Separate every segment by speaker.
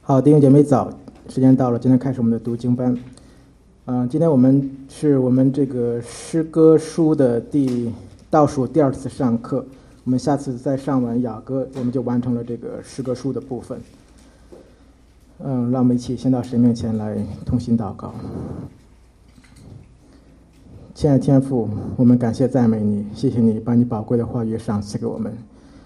Speaker 1: 好，弟兄姐妹早，时间到了，今天开始我们的读经班。今天我们这个诗歌书的倒数第二次上课，我们下次再上完雅歌，我们就完成了这个诗歌书的部分。让我们一起先到神面前来同心祷告。亲爱的天父，我们感谢赞美你，谢谢你把你宝贵的话语赏赐给我们。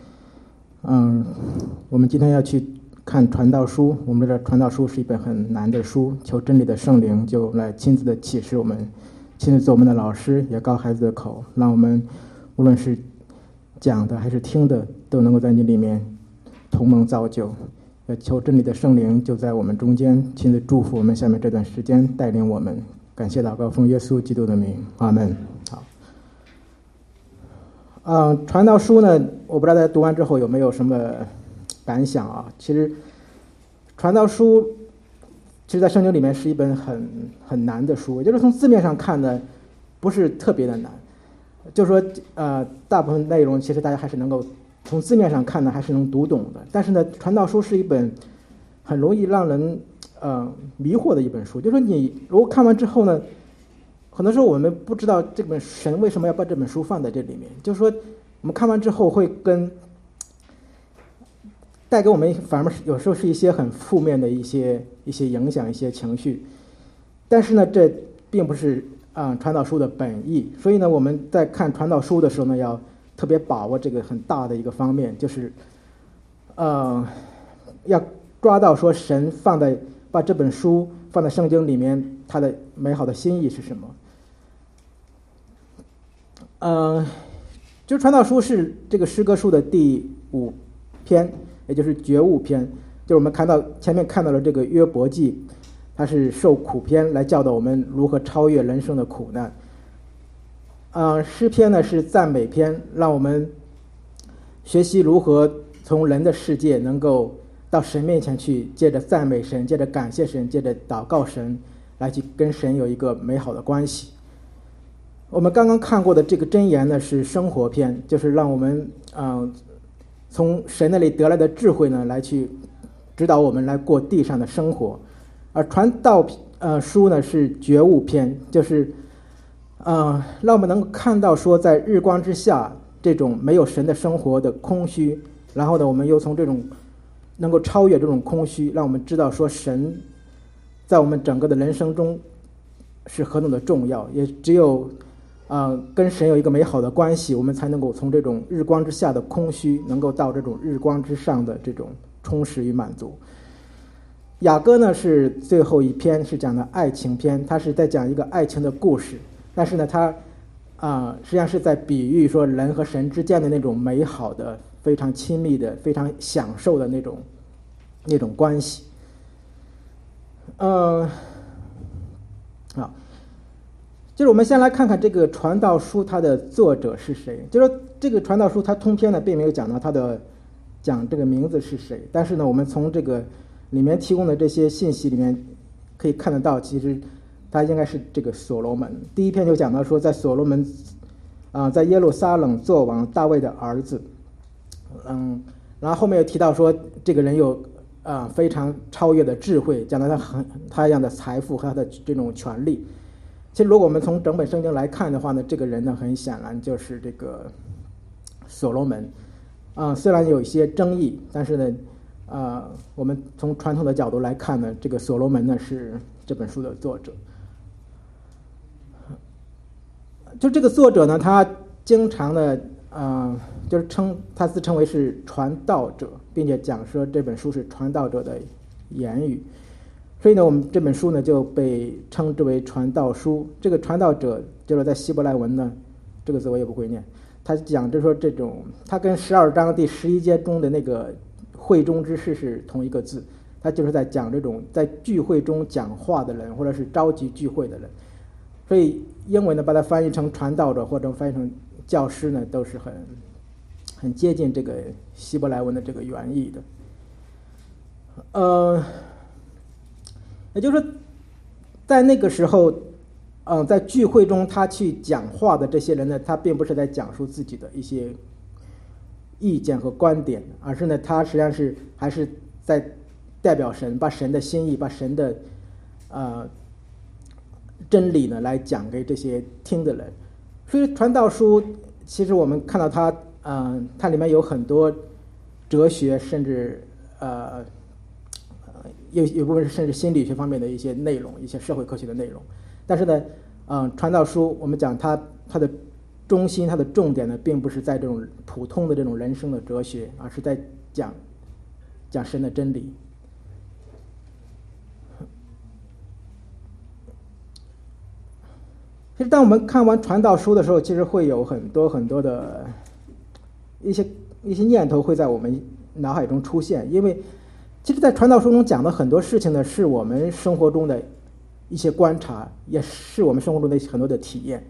Speaker 1: 我们今天要去看传道书，我们的传道书是一本很难的书，求真理的圣灵就来亲自的启示我们，亲自做我们的老师，也告孩子的口，让我们无论是讲的还是听的，都能够在你里面同蒙造就。也求真理的圣灵就在我们中间亲自祝福我们下面这段时间，带领我们。感谢祷告，奉耶稣基督的名，阿门。好，传道书呢，我不知道大家读完之后有没有什么感想啊？其实传道书在圣经里面是一本很难的书，也就是从字面上看呢不是特别的难，就是说大部分内容其实大家还是能够从字面上看呢还是能读懂的。但是呢，传道书是一本很容易让人迷惑的一本书，就是说你如果看完之后呢，很多时候我们不知道这本神为什么要把这本书放在这里面，就是说我们看完之后会带给我们反而有时候是一些很负面的一些影响，一些情绪。但是呢，这并不是传道书的本意。所以呢，我们在看传道书的时候呢，要特别把握这个很大的一个方面，就是要抓到说神把这本书放在圣经里面，他的美好的心意是什么。就是传道书是这个诗歌书的第5篇，也就是觉悟篇。就是我们前面看到了这个约伯记，它是受苦篇，来教导我们如何超越人生的苦难。诗篇呢是赞美篇，让我们学习如何从人的世界能够到神面前去，借着赞美神，借着感谢神，借着祷告神，来去跟神有一个美好的关系。我们刚刚看过的这个箴言呢是生活篇，就是让我们从神那里得来的智慧呢来去指导我们来过地上的生活。而传道书呢是觉悟篇，就是让我们能够看到说在日光之下这种没有神的生活的空虚，然后呢我们又从这种能够超越这种空虚，让我们知道说神在我们整个的人生中是何等的重要。也只有跟神有一个美好的关系，我们才能够从这种日光之下的空虚能够到这种日光之上的这种充实与满足。雅歌呢是最后一篇，是讲的爱情篇，它是在讲一个爱情的故事，但是呢它实际上是在比喻说人和神之间的那种美好的非常亲密的非常享受的那种关系。就是我们先来看看这个传道书它的作者是谁。就是说这个传道书它通篇呢并没有讲到讲这个名字是谁，但是呢我们从这个里面提供的这些信息里面可以看得到，其实他应该是这个所罗门。第一篇就讲到说在所罗门在耶路撒冷做王，大卫的儿子。然后后面又提到说这个人有非常超越的智慧，讲到他一样的财富和他的这种权利。其实如果我们从整本圣经来看的话呢，这个人呢很显然就是这个所罗门。虽然有一些争议，但是呢我们从传统的角度来看呢，这个所罗门呢是这本书的作者。就这个作者呢，他经常的就是他自称为是传道者，并且讲说这本书是传道者的言语。所以呢我们这本书呢就被称之为传道书。这个传道者就是在希伯来文呢，这个字我也不会念，他讲就是说他跟12章第11节中的那个会中之事是同一个字，他就是在讲这种在聚会中讲话的人，或者是召集聚会的人。所以英文呢把它翻译成传道者或者翻译成教师呢，都是很接近这个希伯来文的这个原意的。也就是说在那个时候在聚会中他去讲话的这些人呢，他并不是在讲述自己的一些意见和观点，而是呢他实际上是还是在代表神，把神的心意，把神的真理呢来讲给这些听的人。所以传道书其实我们看到它里面有很多哲学，甚至有部分甚至心理学方面的一些内容，一些社会科学的内容。但是呢，传道书我们讲它的中心，它的重点呢，并不是在这种普通的这种人生的哲学，而是在讲神的真理。其实当我们看完传道书的时候，其实会有很多很多的一些念头会在我们脑海中出现，因为其实在传道书中讲的很多事情呢，是我们生活中的一些观察，也是我们生活中的很多的体验。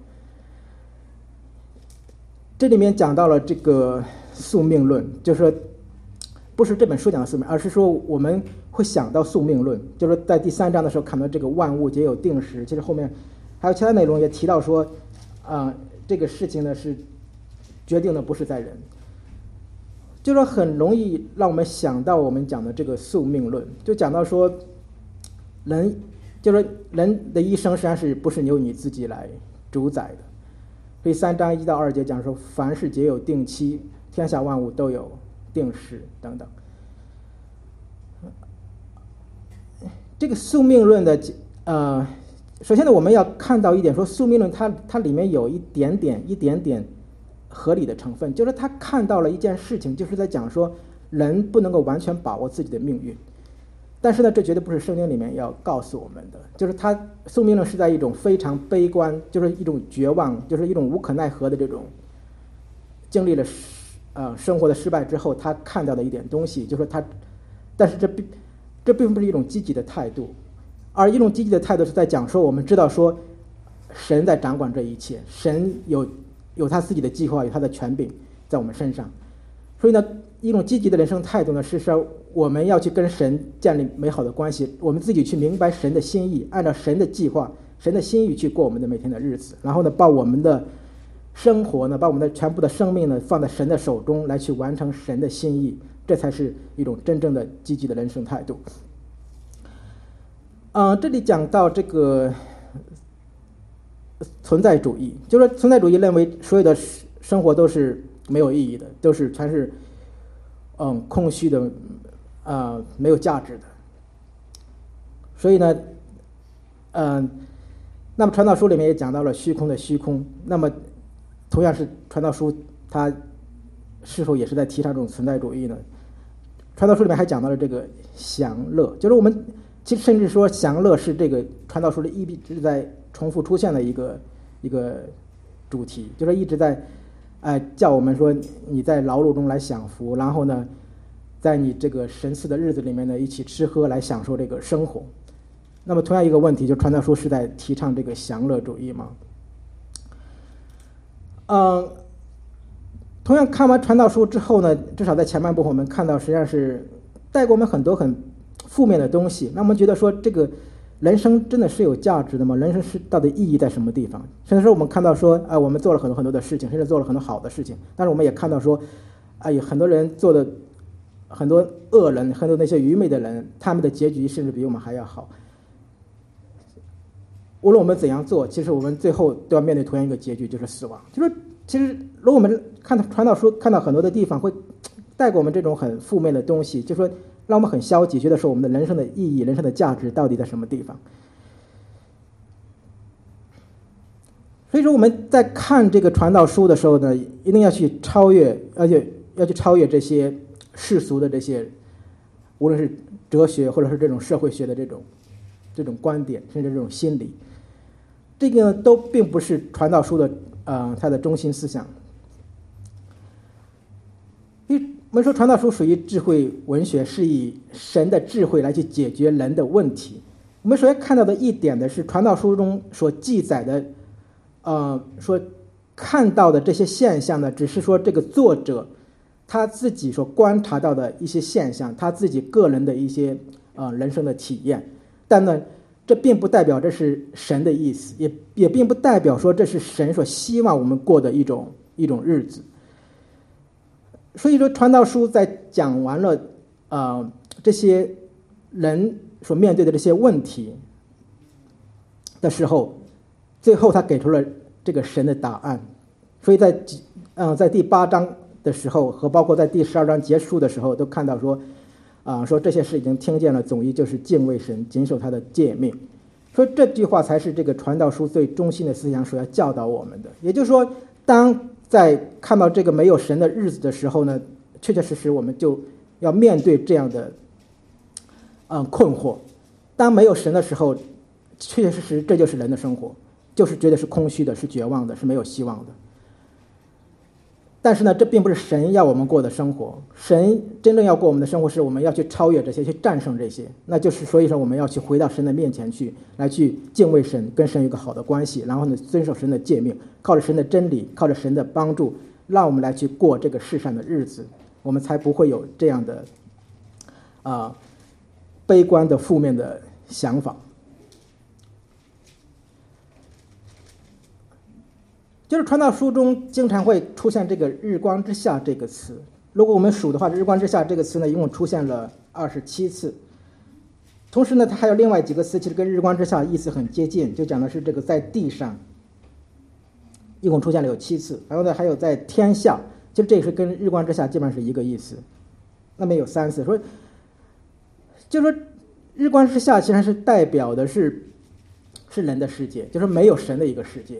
Speaker 1: 这里面讲到了这个宿命论，就是说不是这本书讲的宿命，而是说我们会想到宿命论，就是在第3章的时候看到这个万物皆有定时，其实后面还有其他内容也提到说这个事情呢是决定的不是在人，就是说很容易让我们想到我们讲的这个宿命论，就讲到说人的一生实际上是不是由你自己来主宰的。所以3章1到2节讲说，凡事皆有定期，天下万物都有定时等等。这个宿命论的首先呢，我们要看到一点，说宿命论它里面有一点点合理的成分，就是他看到了一件事情，就是在讲说人不能够完全把握自己的命运。但是呢，这绝对不是圣经里面要告诉我们的，就是他宿命论是在一种非常悲观，就是一种绝望，就是一种无可奈何的这种经历了生活的失败之后，他看到的一点东西，就是说但是这并不是一种积极的态度，而一种积极的态度是在讲说，我们知道说神在掌管这一切，神有他自己的计划，有他的权柄在我们身上。所以呢，一种积极的人生态度呢，是说我们要去跟神建立美好的关系，我们自己去明白神的心意，按照神的计划、神的心意去过我们的每天的日子，然后呢，把我们的生活呢，把我们的全部的生命呢，放在神的手中来去完成神的心意，这才是一种真正的积极的人生态度。这里讲到这个存在主义，就是说存在主义认为所有的生活都是没有意义的，全是空虚的，没有价值的。所以呢，那么传道书里面也讲到了虚空的虚空。那么同样是传道书，它是否也是在提倡这种存在主义呢？传道书里面还讲到了这个享乐，就是我们其实甚至说享乐是这个传道书里一直在重复出现的一个主题，就是一直在叫我们说你在劳碌中来享福，然后呢，在你这个神赐的日子里面呢，一起吃喝来享受这个生活。那么同样一个问题，就传道书是在提倡这个享乐主义吗？同样看完传道书之后呢，至少在前半部分我们看到实际上是带给我们很多很负面的东西。那我们觉得说这个人生真的是有价值的吗？人生是到底意义在什么地方？甚至说我们看到说我们做了很多很多的事情，甚至做了很多好的事情，但是我们也看到说有很多人做的很多恶人，很多那些愚昧的人，他们的结局甚至比我们还要好。无论我们怎样做，其实我们最后都要面对同样一个结局，就是死亡。就是其实如果我们看到传道书，看到很多的地方会带给我们这种很负面的东西，就说让我们很消极，觉得说我们的人生的意义、人生的价值到底在什么地方。所以说我们在看这个传道书的时候呢，一定要去超越，而且要去超越这些世俗的这些，无论是哲学或者是这种社会学的这种观点，甚至这种心理，这个呢都并不是传道书的它的中心思想。因为我们说传道书属于智慧文学，是以神的智慧来去解决人的问题。我们首先看到的一点的是传道书中所记载的说看到的这些现象呢，只是说这个作者他自己所观察到的一些现象，他自己个人的一些人生的体验。但呢，这并不代表这是神的意思，也并不代表说这是神所希望我们过的一种日子。所以说传道书在讲完了这些人所面对的这些问题的时候，最后他给出了这个神的答案。所以在第8章的时候和包括在第12章结束的时候都看到说说这些事已经听见了，总意就是敬畏神，谨守他的诫命。所以这句话才是这个传道书最中心的思想所要教导我们的。也就是说，当在看到这个没有神的日子的时候呢，确确实实我们就要面对这样的困惑。当没有神的时候，确确实实这就是人的生活，就是觉得是空虚的，是绝望的，是没有希望的。但是呢，这并不是神要我们过的生活。神真正要过我们的生活是我们要去超越这些，去战胜这些。那就是所以说我们要去回到神的面前去，来去敬畏神，跟神有一个好的关系，然后呢遵守神的诫命，靠着神的真理，靠着神的帮助，让我们来去过这个世上的日子，我们才不会有这样的悲观的负面的想法。就是传道书中经常会出现这个日光之下这个词，如果我们数的话，日光之下这个词呢一共出现了27次。同时呢它还有另外几个词其实跟日光之下意思很接近，就讲的是这个在地上，一共出现了有7次。然后呢还有在天下，其实这也是跟日光之下基本上是一个意思。那么有3次，说就是说日光之下其实是代表的是人的世界，就是没有神的一个世界。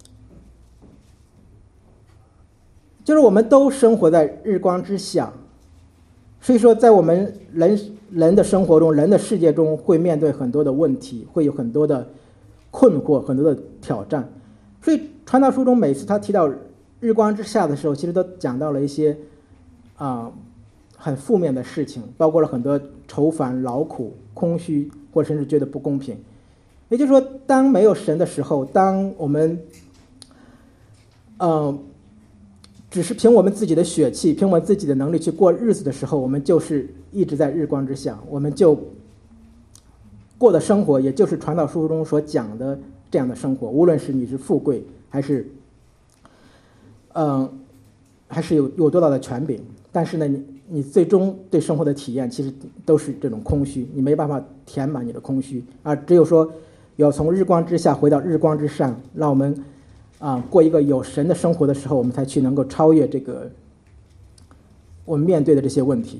Speaker 1: 就是我们都生活在日光之下，所以说在我们人的生活中，人的世界中会面对很多的问题，会有很多的困惑，很多的挑战。所以传道书中每次他提到日光之下的时候，其实都讲到了一些很负面的事情，包括了很多愁烦、劳苦、空虚，或者甚至觉得不公平。也就是说，当没有神的时候，当我们只是凭我们自己的血气，凭我们自己的能力去过日子的时候，我们就是一直在日光之下，我们就过的生活也就是传道书中所讲的这样的生活。无论是你是富贵还是有多大的权柄，但是呢你最终对生活的体验其实都是这种空虚，你没办法填满你的空虚，而只有说要从日光之下回到日光之上，让我们过一个有神的生活的时候，我们才去能够超越这个我们面对的这些问题。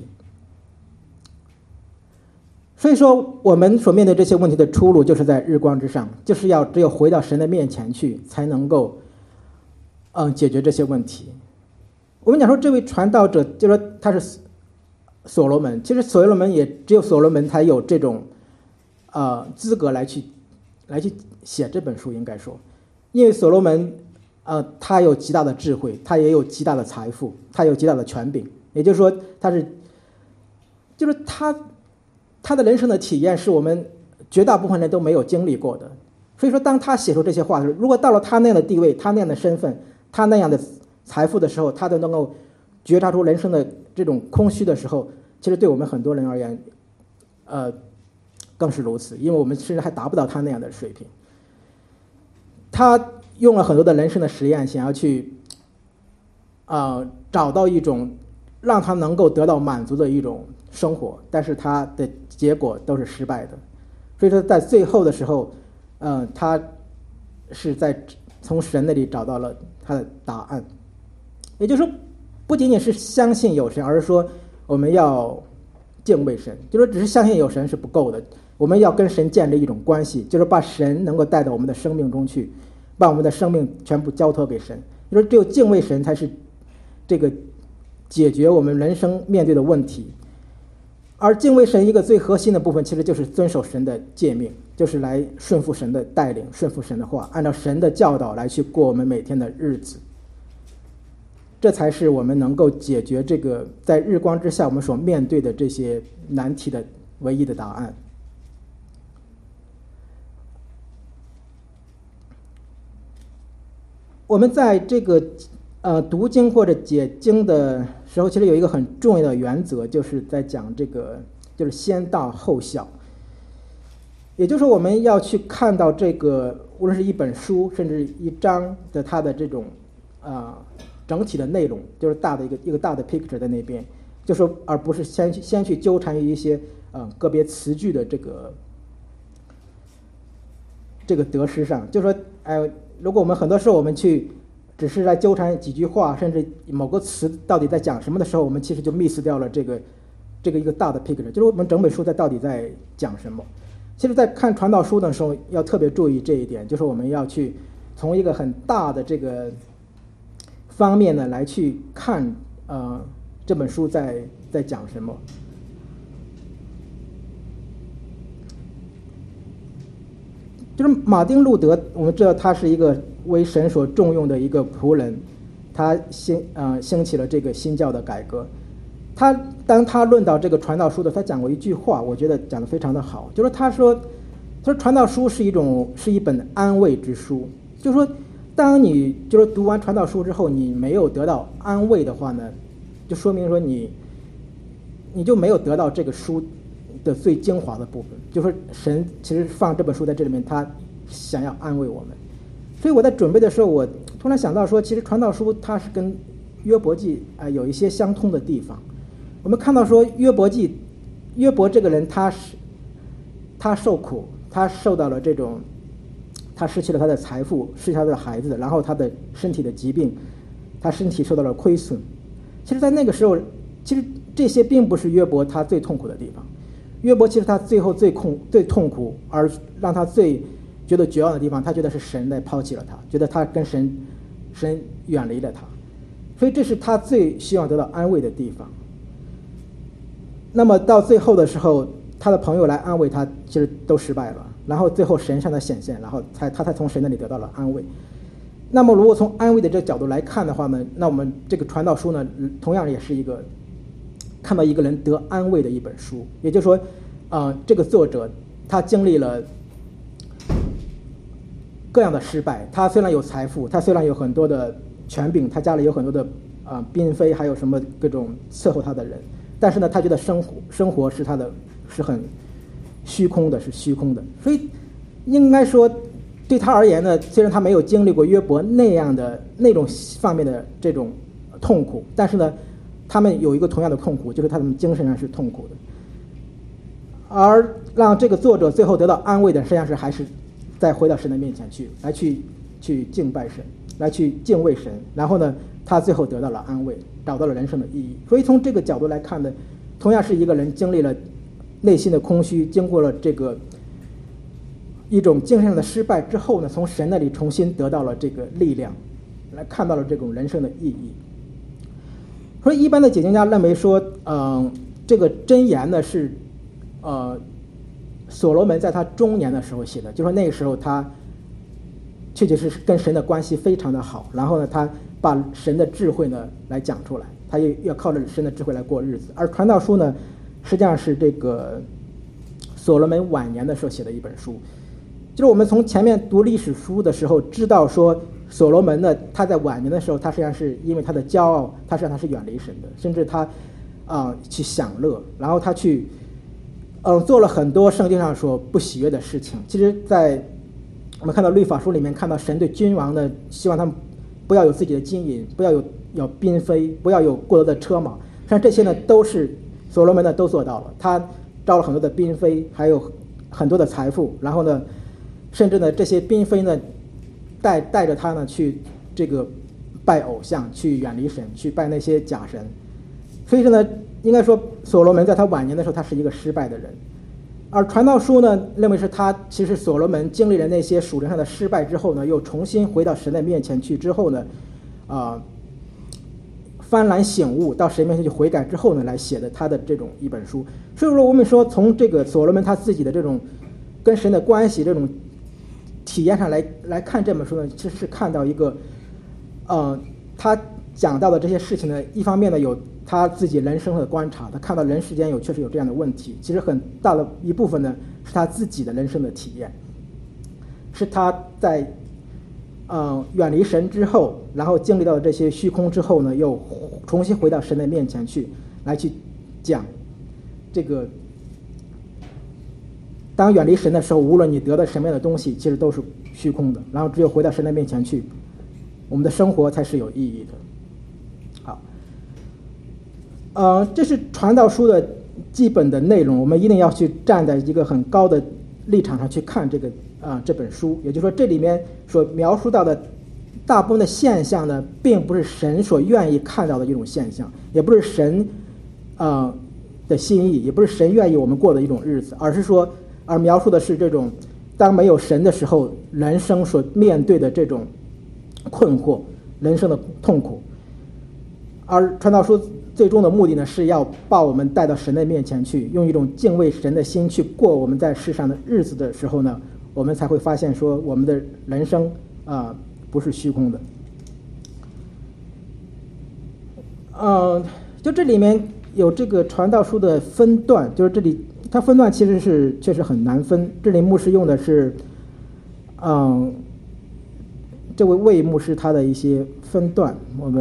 Speaker 1: 所以说我们所面对这些问题的出路就是在日光之上，就是要只有回到神的面前去，才能够解决这些问题。我们讲说这位传道者，就说他是所罗门，其实所罗门也只有所罗门才有这种资格来去写这本书，应该说。因为所罗门他有极大的智慧，他也有极大的财富，他有极大的权柄，也就是说他的人生的体验是我们绝大部分人都没有经历过的。所以说当他写出这些话的时候，如果到了他那样的地位，他那样的身份，他那样的财富的时候，他都能够觉察出人生的这种空虚的时候，其实对我们很多人而言更是如此，因为我们甚至还达不到他那样的水平。他用了很多的人生的实验，想要去找到一种让他能够得到满足的一种生活，但是他的结果都是失败的。所以说在最后的时候他是从神那里找到了他的答案。也就是说不仅仅是相信有神，而是说我们要敬畏神，就是只是相信有神是不够的，我们要跟神建立一种关系，就是把神能够带到我们的生命中去，把我们的生命全部交托给神。就是只有敬畏神才是这个解决我们人生面对的问题。而敬畏神一个最核心的部分其实就是遵守神的诫命，就是来顺服神的带领，顺服神的话，按照神的教导来去过我们每天的日子。这才是我们能够解决这个在日光之下我们所面对的这些难题的唯一的答案。我们在这个读经或者解经的时候，其实有一个很重要的原则，就是在讲这个就是先大后小。也就是我们要去看到这个无论是一本书甚至一章的它的这种整体的内容，就是大的一个大的 picture 在那边，就是而不是先去纠缠于一些个别词句的这个得失上，就说如果我们很多时候我们去只是在纠缠几句话，甚至某个词到底在讲什么的时候，我们其实就 miss 掉了这个一个大的 picture， 就是我们整本书到底在讲什么。其实在看传道书的时候要特别注意这一点，就是我们要去从一个很大的这个方面呢来去看这本书在讲什么。就是马丁路德，我们知道他是一个为神所重用的一个仆人，他兴起了这个新教的改革。当他论到这个传道书的，他讲过一句话，我觉得讲得非常的好，就是他说传道书是一本安慰之书，就是说当你就是读完传道书之后，你没有得到安慰的话呢，就说明说你就没有得到这个书的最精华的部分，就是说神其实放这本书在这里面，他想要安慰我们。所以我在准备的时候，我突然想到说，其实传道书它是跟约伯记有一些相通的地方。我们看到说约伯这个人，他受苦，他受到了这种，他失去了他的财富，失去他的孩子，然后他的身体的疾病，他身体受到了亏损。其实在那个时候，其实这些并不是约伯他最痛苦的地方。约伯其实他最后最痛苦，而让他最觉得绝望的地方，他觉得是神在抛弃了他，觉得他跟神远离了他，所以这是他最希望得到安慰的地方。那么到最后的时候，他的朋友来安慰他，其实都失败了，然后最后神向他显现，然后他才从神那里得到了安慰。那么如果从安慰的这个角度来看的话呢，那我们这个传道书呢，同样也是一个看到一个人得安慰的一本书。也就是说这个作者他经历了各样的失败，他虽然有财富，他虽然有很多的权柄，他家里有很多的嫔妃，还有什么各种伺候他的人，但是呢他觉得生活是很虚空的，是虚空的。所以应该说对他而言呢，虽然他没有经历过约伯那种方面的这种痛苦，但是呢他们有一个同样的痛苦，就是他们精神上是痛苦的。而让这个作者最后得到安慰的，实际上是还是再回到神的面前去，来去敬拜神，来去敬畏神，然后呢他最后得到了安慰，找到了人生的意义。所以从这个角度来看呢，同样是一个人经历了内心的空虚，经过了这个一种精神上的失败之后呢，从神那里重新得到了这个力量，来看到了这种人生的意义。所以一般的解经家认为说这个箴言呢是所罗门在他中年的时候写的，就说那个时候他确实是跟神的关系非常的好，然后呢他把神的智慧呢来讲出来，他也要靠着神的智慧来过日子。而传道书呢实际上是这个所罗门晚年的时候写的一本书。就是我们从前面读历史书的时候知道说，所罗门呢他在晚年的时候，他实际上是因为他的骄傲，他实际上他是远离神的，甚至他去享乐，然后他去做了很多圣经上说不喜悦的事情。其实在我们看到律法书里面看到神对君王呢，希望他们不要有自己的金银，不要有嫔妃，不要有过多的车马，实际上这些呢都是所罗门呢都做到了。他招了很多的嫔妃，还有很多的财富，然后呢甚至呢这些嫔妃呢带着他呢去这个拜偶像，去远离神，去拜那些假神。所以说呢应该说所罗门在他晚年的时候他是一个失败的人。而传道书呢认为是他其实所罗门经历了那些属灵上的失败之后呢，又重新回到神的面前去之后呢幡然醒悟，到神面前去悔改之后呢来写的他的这种一本书。所以说我们说从这个所罗门他自己的这种跟神的关系这种体验上来看这本书呢，其实是看到一个他讲到的这些事情呢，一方面呢有他自己人生的观察，他看到人世间确实有这样的问题，其实很大的一部分呢是他自己的人生的体验，是他在远离神之后，然后经历到这些虚空之后呢，又重新回到神的面前去，来去讲这个当远离神的时候，无论你得到什么样的东西，其实都是虚空的，然后只有回到神的面前去，我们的生活才是有意义的。好，这是传道书的基本的内容，我们一定要去站在一个很高的立场上去看这本书。也就是说，这里面所描述到的大部分的现象呢，并不是神所愿意看到的一种现象，也不是神的心意，也不是神愿意我们过的一种日子，而描述的是这种当没有神的时候，人生所面对的这种困惑，人生的痛苦。而传道书最终的目的呢，是要把我们带到神的面前去，用一种敬畏神的心去过我们在世上的日子的时候呢，我们才会发现说我们的人生不是虚空的。就这里面有这个传道书的分段，就是这里它分段其实确实很难分。这里牧师用的是这位魏牧师他的一些分段，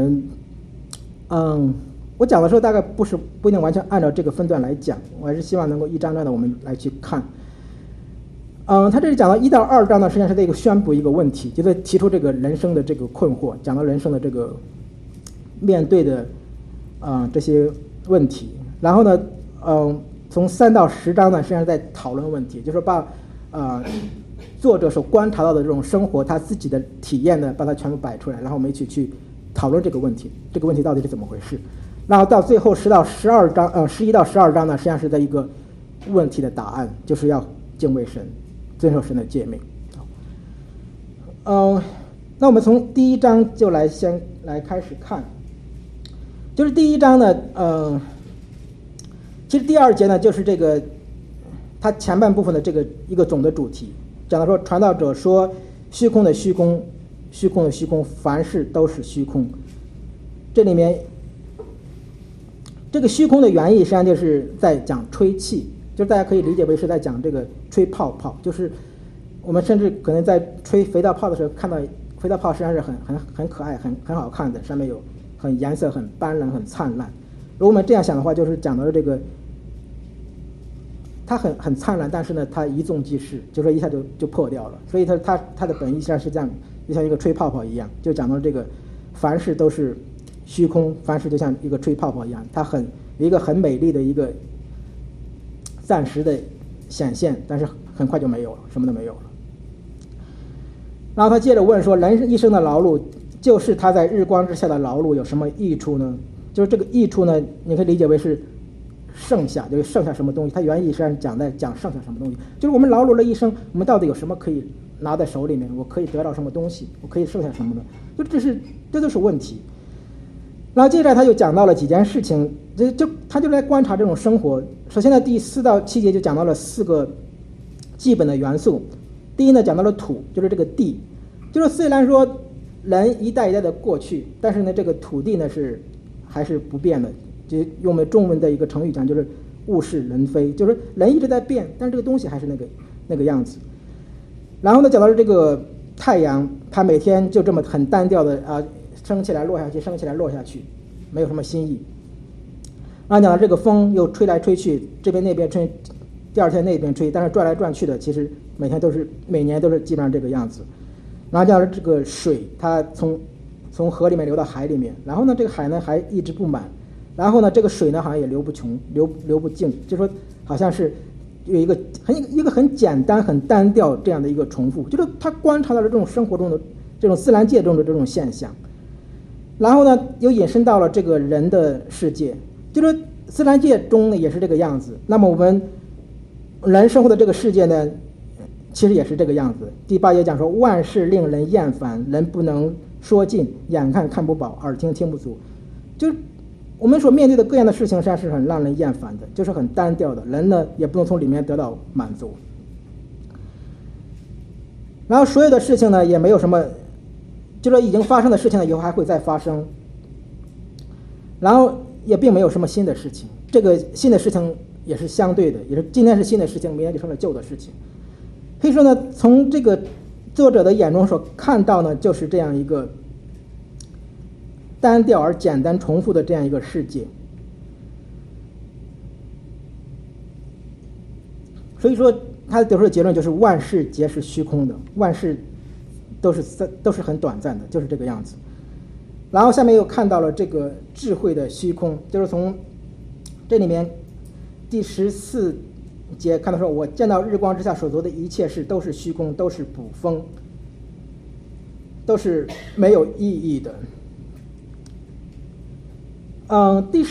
Speaker 1: 我讲的时候大概不一定完全按照这个分段来讲，我还是希望能够一章章的我们来去看。他这里讲到1到2章呢，实际上是这个宣布一个问题，就是提出这个人生的这个困惑，讲到人生的这个面对的这些问题。然后呢，从3到10章呢，实际上在讨论问题，就是把作者所观察到的这种生活，他自己的体验呢，把它全部摆出来，然后我们一起去讨论这个问题，这个问题到底是怎么回事。然后到最后11到12章呢，实际上是在一个问题的答案，就是要敬畏神，遵守神的诫命。那我们从第1章就先来开始看，就是第1章呢，其实第2节呢，就是这个它前半部分的这个一个总的主题，讲到说传道者说虚空的虚空，虚空的虚空，凡事都是虚空。这里面这个虚空的原意实际上就是在讲吹气，就是大家可以理解为是在讲这个吹泡泡，就是我们甚至可能在吹肥皂泡的时候看到肥皂泡实际上是很可爱很好看的，上面有颜色很斑斓很灿烂。如果我们这样想的话，就是讲到这个它很灿烂，但是呢它一纵即逝，就说一下就破掉了。所以它的本意实际上是这样，就像一个吹泡泡一样，就讲到这个凡事都是虚空，凡事就像一个吹泡泡一样，它有一个很美丽的一个暂时的显现，但是很快就没有了，什么都没有了。然后他接着问说，人一生的劳碌，就是他在日光之下的劳碌有什么益处呢？就是这个益处呢，你可以理解为是剩下，就是剩下什么东西。它原意实际上讲剩下什么东西，就是我们劳碌了一生，我们到底有什么可以拿在手里面？我可以得到什么东西？我可以剩下什么呢？这都是问题。然后接着他就讲到了几件事情，他就来观察这种生活。首先呢，第4到7节就讲到了4个基本的元素。第一呢，讲到了土，就是这个地，就是虽然说人一代一代的过去，但是呢，这个土地呢还是不变的。就用我们中文的一个成语讲，就是物是人非，就是人一直在变，但是这个东西还是那个样子。然后呢，讲到了这个太阳，它每天就这么很单调的升起来落下去，升起来落下去，没有什么新意。然后讲到这个风又吹来吹去，这边那边吹，第二天那边吹，但是转来转去的，其实每年都是基本上这个样子。然后讲到这个水，它从河里面流到海里面，然后呢，这个海呢还一直不满，然后呢，这个水呢好像也流不穷，流不尽，就说好像是有一个很简单很单调这样的一个重复，就是他观察到了这种生活中的这种自然界中的这种现象。然后呢，又引申到了这个人的世界，就是自然界中呢也是这个样子。那么我们人生活的这个世界呢，其实也是这个样子。第8节讲说，万事令人厌烦，人不能说尽，眼看看不饱，耳听听不足。就是我们所面对的各样的事情，实际上是很让人厌烦的，就是很单调的，人呢也不能从里面得到满足。然后所有的事情呢，也没有什么，就说已经发生的事情呢，以后还会再发生，然后也并没有什么新的事情。这个新的事情也是相对的，也是今天是新的事情，明天就成了旧的事情。可以说呢，从这个作者的眼中所看到呢，就是这样一个单调而简单重复的这样一个世界。所以说他得出的结论就是万事皆是虚空的，万事都是很短暂的，就是这个样子。然后下面又看到了这个智慧的虚空，就是从这里面第14节看到说，我见到日光之下所做的一切事都是虚空，都是捕风，都是没有意义的。第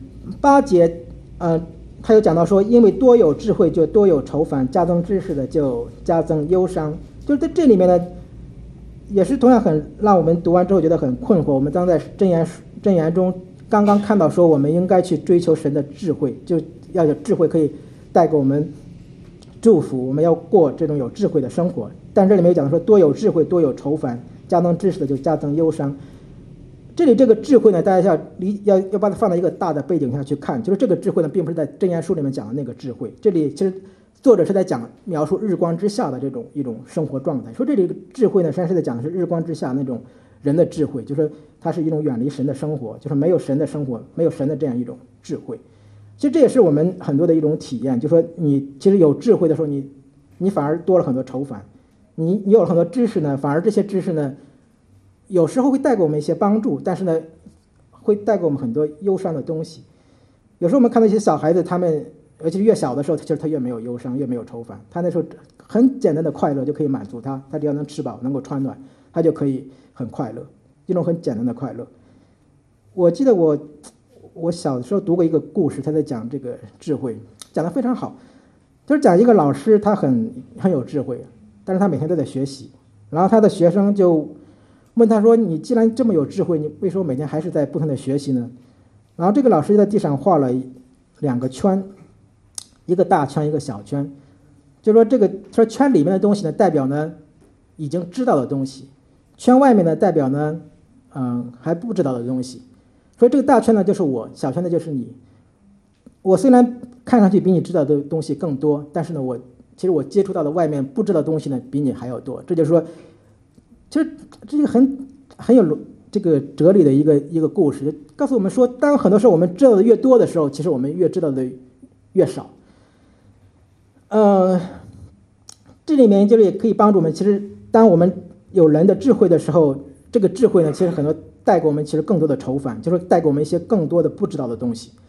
Speaker 1: 18节，他又讲到说，因为多有智慧就多有愁烦，加增知识的就加增忧伤。就是在这里面呢，也是同样很让我们读完之后觉得很困惑。我们当在箴言中刚刚看到说，我们应该去追求神的智慧，就要有智慧可以带给我们祝福，我们要过这种有智慧的生活。但这里面讲说，多有智慧多有愁烦，加增知识的就加增忧伤。这里这个智慧呢，大家要把它放到一个大的背景下去看，就是这个智慧呢，并不是在箴言书里面讲的那个智慧。这里其实作者是在描述日光之下的一种生活状态。说这里智慧呢，实际上是在讲的是日光之下那种人的智慧，就是它是一种远离神的生活，就是没有神的生活，没有神的这样一种智慧。其实这也是我们很多的一种体验，就是说你其实有智慧的时候，你反而多了很多愁烦，你有了很多知识呢，反而这些知识呢，有时候会带给我们一些帮助，但是呢，会带给我们很多忧伤的东西。有时候我们看到一些小孩子，他们而且越小的时候，其实他越没有忧伤，越没有愁烦。他那时候很简单的快乐就可以满足他，他只要能吃饱，能够穿暖，他就可以很快乐，一种很简单的快乐。我记得我小的时候读过一个故事，他在讲这个智慧，讲得非常好。就是讲一个老师，他很有智慧，但是他每天都在学习，然后他的学生就问他说，你既然这么有智慧，你为什么每天还是在不停的学习呢？然后这个老师在地上画了2个圈，一个大圈一个小圈，就说说圈里面的东西呢，代表呢已经知道的东西，圈外面呢代表呢还不知道的东西。所以这个大圈呢就是我，小圈呢就是你。我虽然看上去比你知道的东西更多，但是呢其实我接触到的外面不知道的东西呢比你还要多。这就是说，其实这个很有这个哲理的一个故事，告诉我们说，当很多时候我们知道的越多的时候，其实我们越知道的越少。这里面就是也可以帮助我们，其实当我们有人的智慧的时候，这个智慧呢，其实很多带给我们其实更多的愁烦，就是带给我们一些更多的不知道的东西。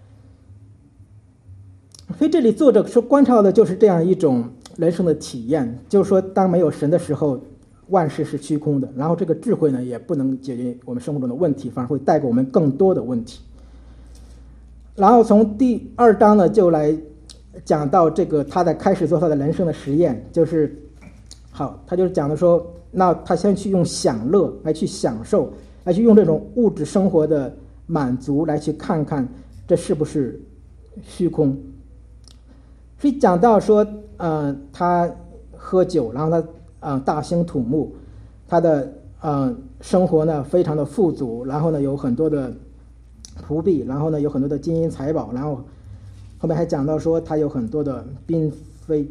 Speaker 1: 所以这里作者说观察到的就是这样一种人生的体验，就是说当没有神的时候，万事是虚空的，然后这个智慧呢也不能解决我们生活中的问题，反而会带给我们更多的问题。然后从第2章呢就来讲到这个他在开始做他的人生的实验，就是好，他就是讲的说，那他先去用享乐来去享受，来去用这种物质生活的满足来去看看这是不是虚空。所以讲到说他喝酒，然后他大兴土木，他的生活呢非常的富足，然后呢有很多的仆婢，然后呢有很多的金银财宝，然后后面还讲到说他有很多的嫔妃。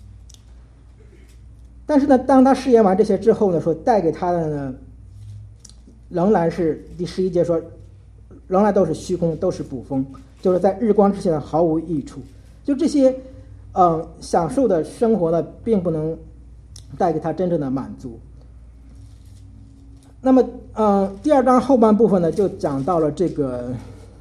Speaker 1: 但是呢，当他试验完这些之后呢，说带给他的呢仍然是第11节说，仍然都是虚空，都是捕风，就是在日光之下毫无益处。就这些享受的生活呢，并不能带给他真正的满足。那么第2章后半部分呢，就讲到了这个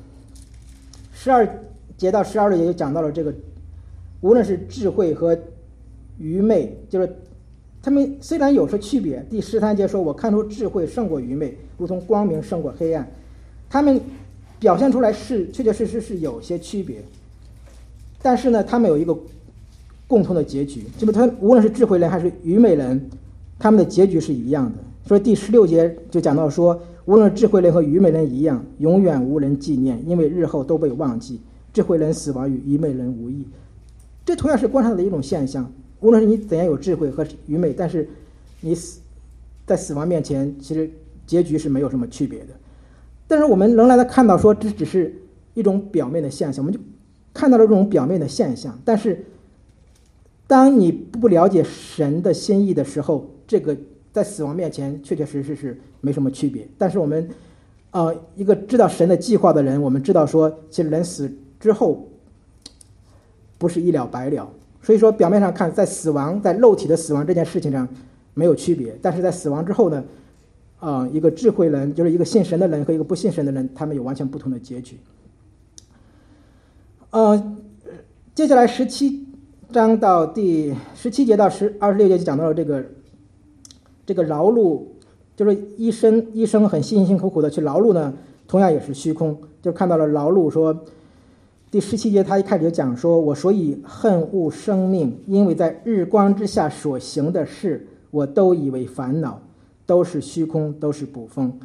Speaker 1: 12节到12节就讲到了这个，无论是智慧和愚昧，就是他们虽然有着区别。第13节说，我看出智慧胜过愚昧，如同光明胜过黑暗。他们表现出来是确确实实是有些区别，但是呢，他们有一个共同的结局，就是他无论是智慧人还是愚昧人，他们的结局是一样的。所以第16节就讲到说，无论智慧人和愚昧人一样，永远无人纪念，因为日后都被忘记。智慧人死亡与愚昧人无异。这同样是观察到的一种现象，无论是你怎样有智慧和愚昧，但是你在死亡面前，其实结局是没有什么区别的。但是我们仍然的看到说，这只是一种表面的现象，我们就看到了这种表面的现象。但是当你不了解神的心意的时候，这个在死亡面前确确实实是没什么区别。但是我们一个知道神的计划的人，我们知道说，其实人死之后不是一了百了。所以说表面上看，在死亡，在肉体的死亡这件事情上没有区别，但是在死亡之后呢，一个智慧人，就是一个信神的人和一个不信神的人，他们有完全不同的结局。 接下来17到第17节到26节就讲到了这个劳碌，就是一生很辛辛苦苦的去劳碌呢，同样也是虚空。就看到了劳碌说，第17节他一开始就讲说，我所以恨恶生命，因为在日光之下所行的事，我都以为烦恼，都是虚空，都是捕风。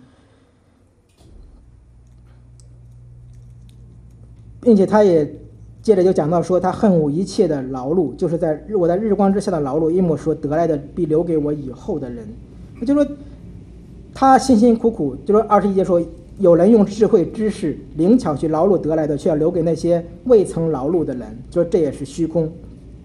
Speaker 1: 并且他也接着就讲到说，他恨恶一切的劳碌，就是我在日光之下的劳碌，因我所得来的必留给我以后的人。也就是说，他辛辛苦苦，就说21节说，有人用智慧知识灵巧去劳碌得来的，却要留给那些未曾劳碌的人，就说这也是虚空。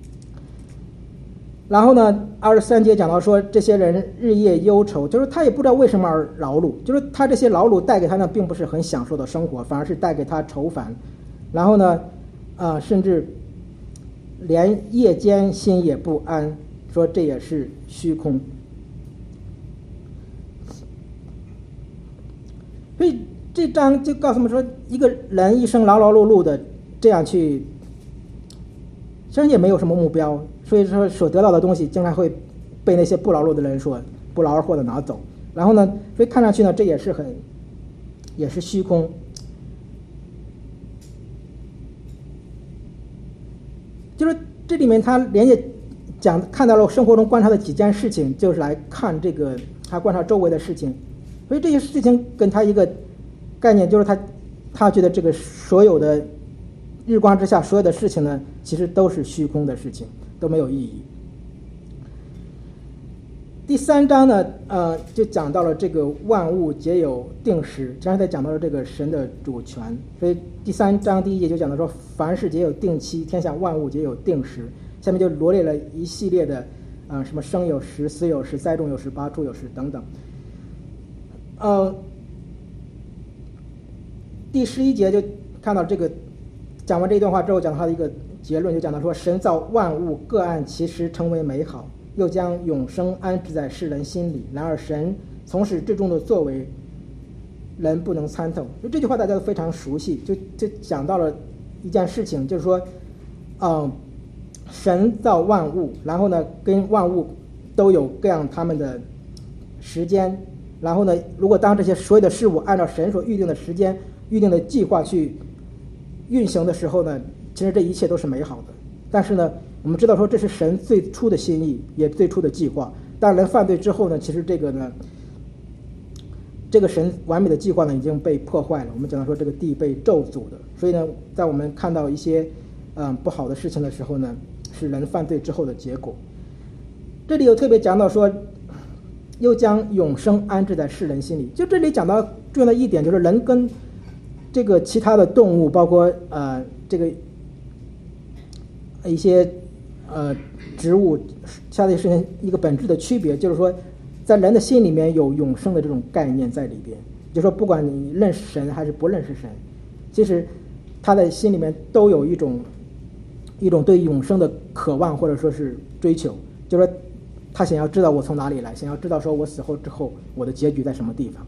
Speaker 1: 然后呢，23节讲到说，这些人日夜忧愁，就是他也不知道为什么而劳碌，就是他这些劳碌带给他呢，并不是很享受的生活，反而是带给他愁烦。然后呢，甚至连夜间心也不安，说这也是虚空。所以这章就告诉我们说，一个人一生劳劳碌碌的这样去，实际上也没有什么目标，所以说所得到的东西经常会被那些不劳碌的人说不劳而获的拿走。然后呢，所以看上去呢，这也是虚空。就是这里面他连夜看到了生活中观察的几件事情，就是来看他观察周围的事情。所以这些事情跟他一个概念，就是他觉得这个所有的日光之下所有的事情呢，其实都是虚空的事情，都没有意义。第3章呢，就讲到了这个万物皆有定时，刚才讲到了这个神的主权。所以第3章第1节就讲到说，凡事皆有定期，天下万物皆有定时。下面就罗列了一系列的，什么生有时，死有时，栽种有时，拔出有时等等。第11节就看到这个，讲完这一段话之后，讲到他的一个结论，就讲到说，神造万物各按其时成为美好，又将永生安置在世人心里。然而神从始至终的作为，人不能参透。就这句话大家都非常熟悉，就讲到了一件事情，就是说，神造万物，然后呢，跟万物都有各样他们的时间。然后呢，如果当这些所有的事物按照神所预定的时间、预定的计划去运行的时候呢，其实这一切都是美好的。但是呢，我们知道说这是神最初的心意，也最初的计划。但人犯罪之后呢，其实这个神完美的计划呢已经被破坏了。我们讲到说这个地被咒诅的，所以呢，在我们看到一些不好的事情的时候呢，是人犯罪之后的结果。这里有特别讲到说，又将永生安置在世人心里。就这里讲到重要的一点，就是人跟这个其他的动物，包括这个一些植物，其他的事情一个本质的区别，就是说，在人的心里面有永生的这种概念在里边。就是说，不管你认识神还是不认识神，其实他的心里面都有一种对永生的渴望或者说是追求，就是说他想要知道我从哪里来，想要知道说我死后之后我的结局在什么地方。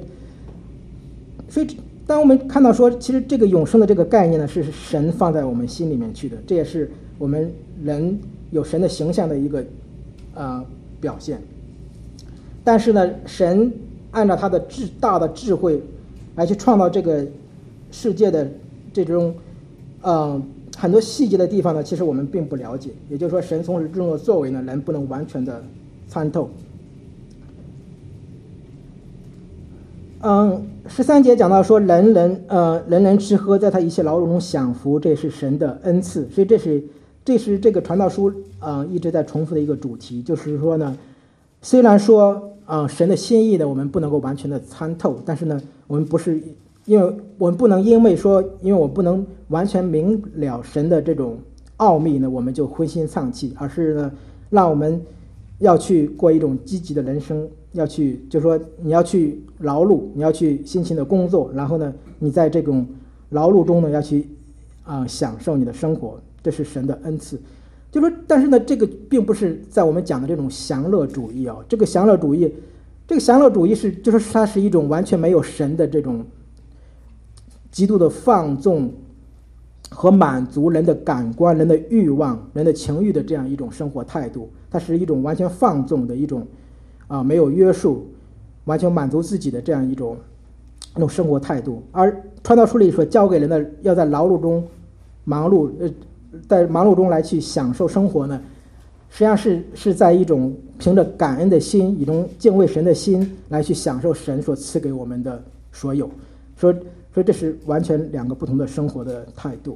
Speaker 1: 所以当我们看到说，其实这个永生的这个概念呢，是神放在我们心里面去的，这也是我们人有神的形象的一个表现。但是呢，神按照他的大的智慧来去创造这个世界的这种很多细节的地方呢，其实我们并不了解。也就是说，神从始至终的作为呢，人不能完全的参透。13节讲到说，人人吃喝，在他一切劳碌中享福，这是神的恩赐。所以这是这个传道书一直在重复的一个主题，就是说呢，虽然说神的心意呢，我们不能够完全的参透，但是呢，我们不能因为我不能完全明了神的这种奥秘呢，我们就灰心丧气，而是呢，让我们要去过一种积极的人生，就是说你要去劳碌，你要去辛勤的工作，然后呢，你在这种劳碌中呢，要去享受你的生活，这是神的恩赐。就说，但是呢，这个并不是在我们讲的这种享乐主义这个享乐主义是，就是它是一种完全没有神的这种极度的放纵， 和满足人的感官、人的欲望、人的情欲的这样一种生活态度，它是一种完全放纵的一种没有约束、完全满足自己的这样一种生活态度。而传道书里所教给人的要在劳碌中忙碌，在忙碌中来去享受生活呢，实际上是在一种凭着感恩的心，一种敬畏神的心来去享受神所赐给我们的所有。所以这是完全两个不同的生活的态度。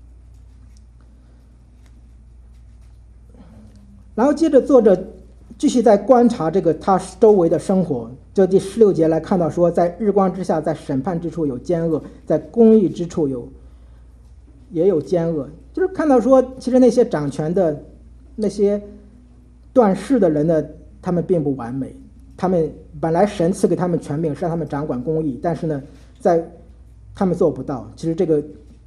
Speaker 1: 然后接着作者继续在观察这个他周围的生活，就第16节来看到说，在日光之下，在审判之处有奸恶，在公义之处也有奸恶。就是看到说，其实那些掌权的那些断事的人呢，他们并不完美，他们本来神赐给他们权柄，是让他们掌管公义，但是呢在他们做不到。其实这个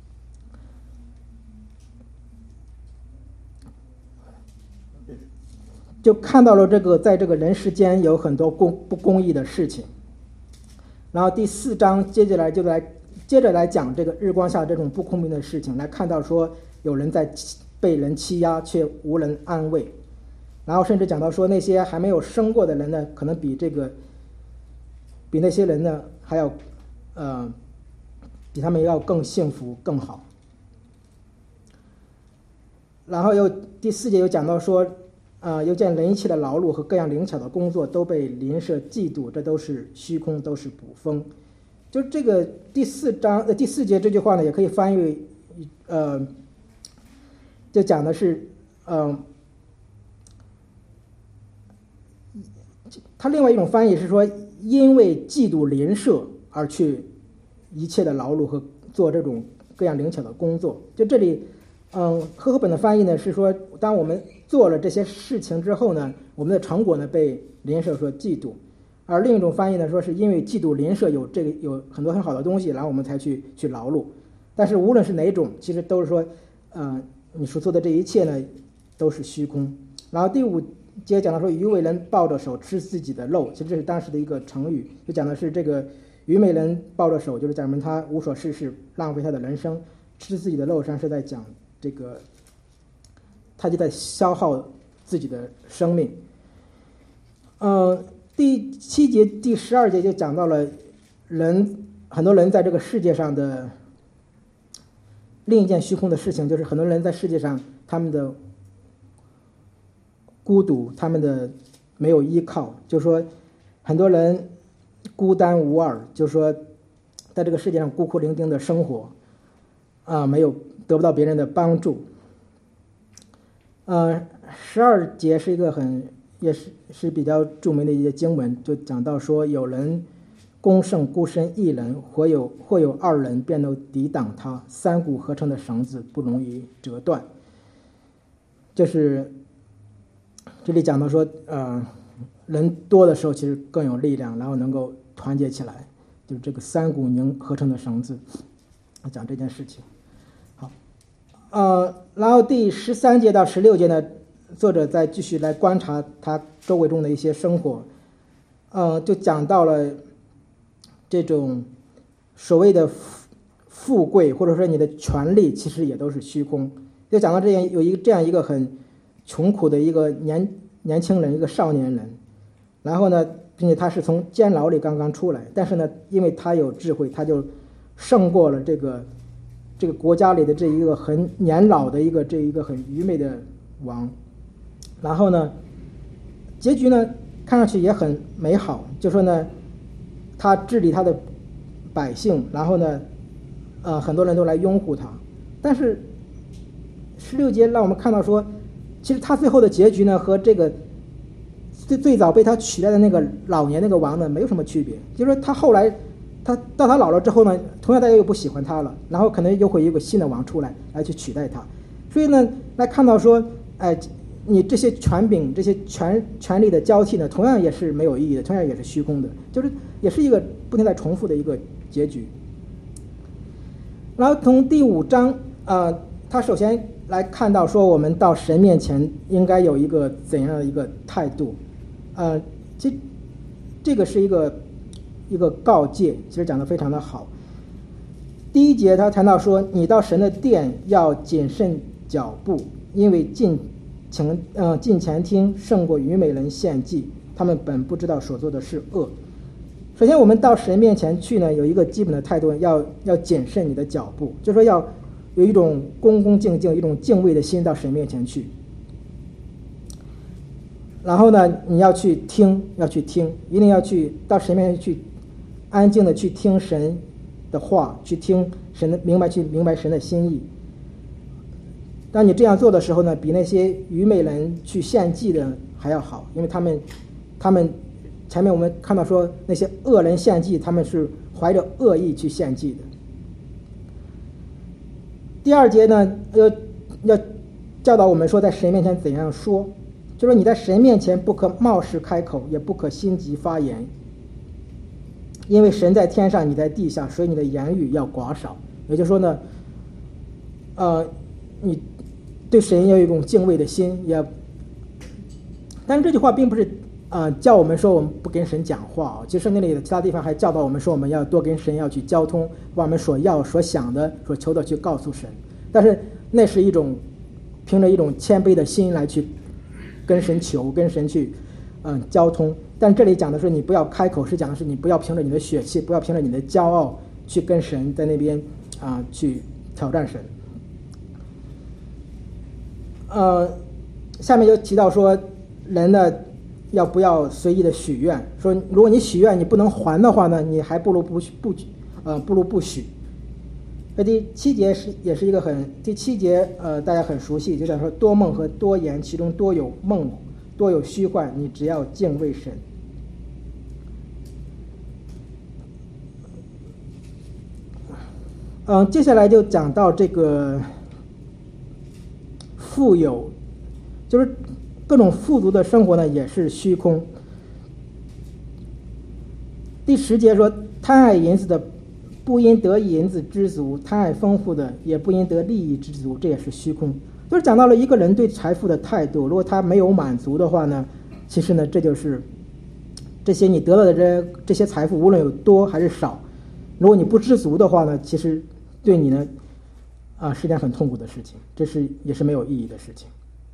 Speaker 1: 就看到了这个在这个人世间有很多不公义的事情。然后第4章接着来讲这个日光下这种不公平的事情，来看到说有人在被人欺压却无人安慰，然后甚至讲到说那些还没有生过的人呢，可能比那些人呢还要比他们要更幸福更好。然后第4节又讲到说又见人一切的劳碌和各样灵巧的工作都被邻舍嫉妒，这都是虚空，都是捕风。就这个第4节这句话呢，也可以翻译为就讲的是他另外一种翻译是说，因为嫉妒邻舍而去一切的劳碌和做这种各样灵巧的工作。就这里和合本的翻译呢是说，当我们做了这些事情之后呢，我们的成果呢被邻舍所嫉妒。而另一种翻译呢说，是因为嫉妒邻舍有很多很好的东西，然后我们才去劳碌。但是无论是哪种，其实都是说你所做的这一切呢都是虚空。然后第5节讲到说，愚昧人抱着手吃自己的肉，其实这是当时的一个成语，就讲的是这个愚昧人抱着手，就是讲明他无所事事，浪费他的人生，吃自己的肉，实际上是在讲这个他就在消耗自己的生命。第7节第12节就讲到了很多人在这个世界上的另一件虚空的事情，就是很多人在世界上他们的孤独，他们的没有依靠，就是说很多人孤单无二，就是说在这个世界上孤苦伶仃的生活得不到别人的帮助。12节是一个也是比较著名的一些经文，就讲到说，有人攻胜孤身一人，或有2人便能抵挡他，三股合成的绳子不容易折断。就是这里讲到说人多的时候其实更有力量，然后能够团结起来，就是这个三股合成的绳子讲这件事情。好，然后第13节到16节呢，作者再继续来观察他周围中的一些生活，就讲到了这种所谓的富贵，或者说你的权利，其实也都是虚空。就讲到这样一个很穷苦的一个年轻人，一个少年人，然后呢，并且他是从监牢里刚刚出来，但是呢，因为他有智慧，他就胜过了这个国家里的这一个很年老的一个很愚昧的王。然后呢，结局呢看上去也很美好，就说呢他治理他的百姓，然后呢很多人都来拥护他。但是16节让我们看到说，其实他最后的结局呢和这个最早被他取代的那个老年那个王呢没有什么区别，就是说他后来他老了之后呢，同样大家又不喜欢他了，然后可能又会有一个新的王出来去取代他。所以呢来看到说你这些权柄，这些权力的交替呢，同样也是没有意义的，同样也是虚空的，就是也是一个不停在重复的一个结局。然后从第5章他首先来看到说，我们到神面前应该有一个怎样的一个态度。其实这个是一个告诫，其实讲得非常的好。 第一节他谈到说，你到神的殿要谨慎脚步，因为近前听胜过愚昧人献祭，他们本不知道所做的是恶。首先我们到神面前去呢，有一个基本的态度，要谨慎你的脚步，就是说要有一种恭恭敬敬、一种敬畏的心到神面前去。然后呢，你要去听，一定要去到神面前去，安静的去听神的话，去听神的明白神的心意。当你这样做的时候呢，比那些愚昧人去献祭的还要好，因为他们前面我们看到说那些恶人献祭，他们是怀着恶意去献祭的。第二节呢，要教导我们说在神面前怎样说，就说你在神面前不可冒失开口，也不可心急发言，因为神在天上，你在地下，所以你的言语要寡少。也就是说呢，你对神要有一种敬畏的心，但是这句话并不是叫我们说我们不跟神讲话其实圣经里的其他地方还教导我们说我们要多跟神要去交通，把我们所要所想的所求的去告诉神。但是那是一种凭着一种谦卑的心来去跟神求，跟神去交通。但这里讲的是你不要开口，是讲的是你不要凭着你的血气，不要凭着你的骄傲去跟神在那边去挑战神。下面就提到说人呢要不要随意的许愿，说如果你许愿你不能还的话呢，你还不如不许。第七节也是一个第七节大家很熟悉，就讲说多梦和多言，其中多有梦多有虚幻，你只要敬畏神。接下来就讲到这个富有，就是各种富足的生活呢也是虚空。第10节说，贪爱银子的不因得银子知足，贪爱丰富的也不因得利益知足，这也是虚空。就是讲到了一个人对财富的态度，如果他没有满足的话呢，其实呢这就是这些你得到的这些财富无论有多还是少，如果你不知足的话呢，其实对你呢是件很痛苦的事情，也是没有意义的事情。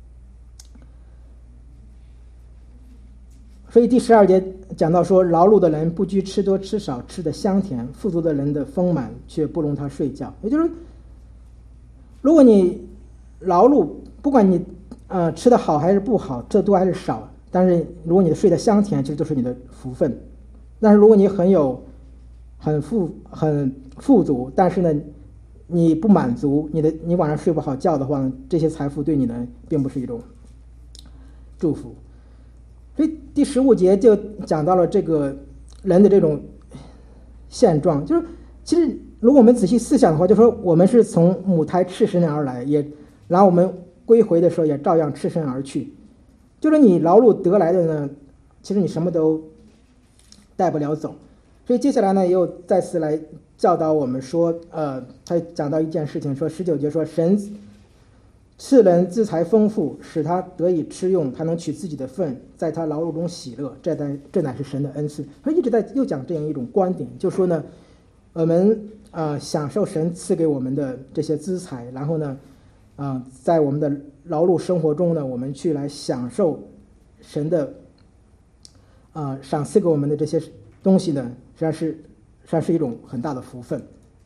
Speaker 1: 所以第12节讲到说，劳碌的人不拘吃多吃少，吃的香甜；富足的人的丰满却不容他睡觉。也就是如果你劳碌，不管你吃的好还是不好，吃的多还是少，但是如果你的睡得香甜，其实都是你的福分。但是如果你很富足，但是呢你不满足，你晚上睡不好觉的话，这些财富对你呢并不是一种祝福。所以第15节就讲到了这个人的这种现状，就是其实如果我们仔细思想的话，就说我们是从母胎赤身而来，然后我们归回的时候也照样赤身而去。就是你劳碌得来的呢，其实你什么都带不了走。所以接下来呢又再次来教导我们说，他讲到一件事情，说19节说，神赐人资财丰富，使他得以吃用，他能取自己的份，在他劳碌中喜乐，这乃是神的恩赐。他一直在又讲这样一种观点，就说呢，我们享受神赐给我们的这些资财，然后呢在我们的劳碌生活中呢，我们去来享受神的赏赐给我们的这些东西呢，实际上是一种很大的福分。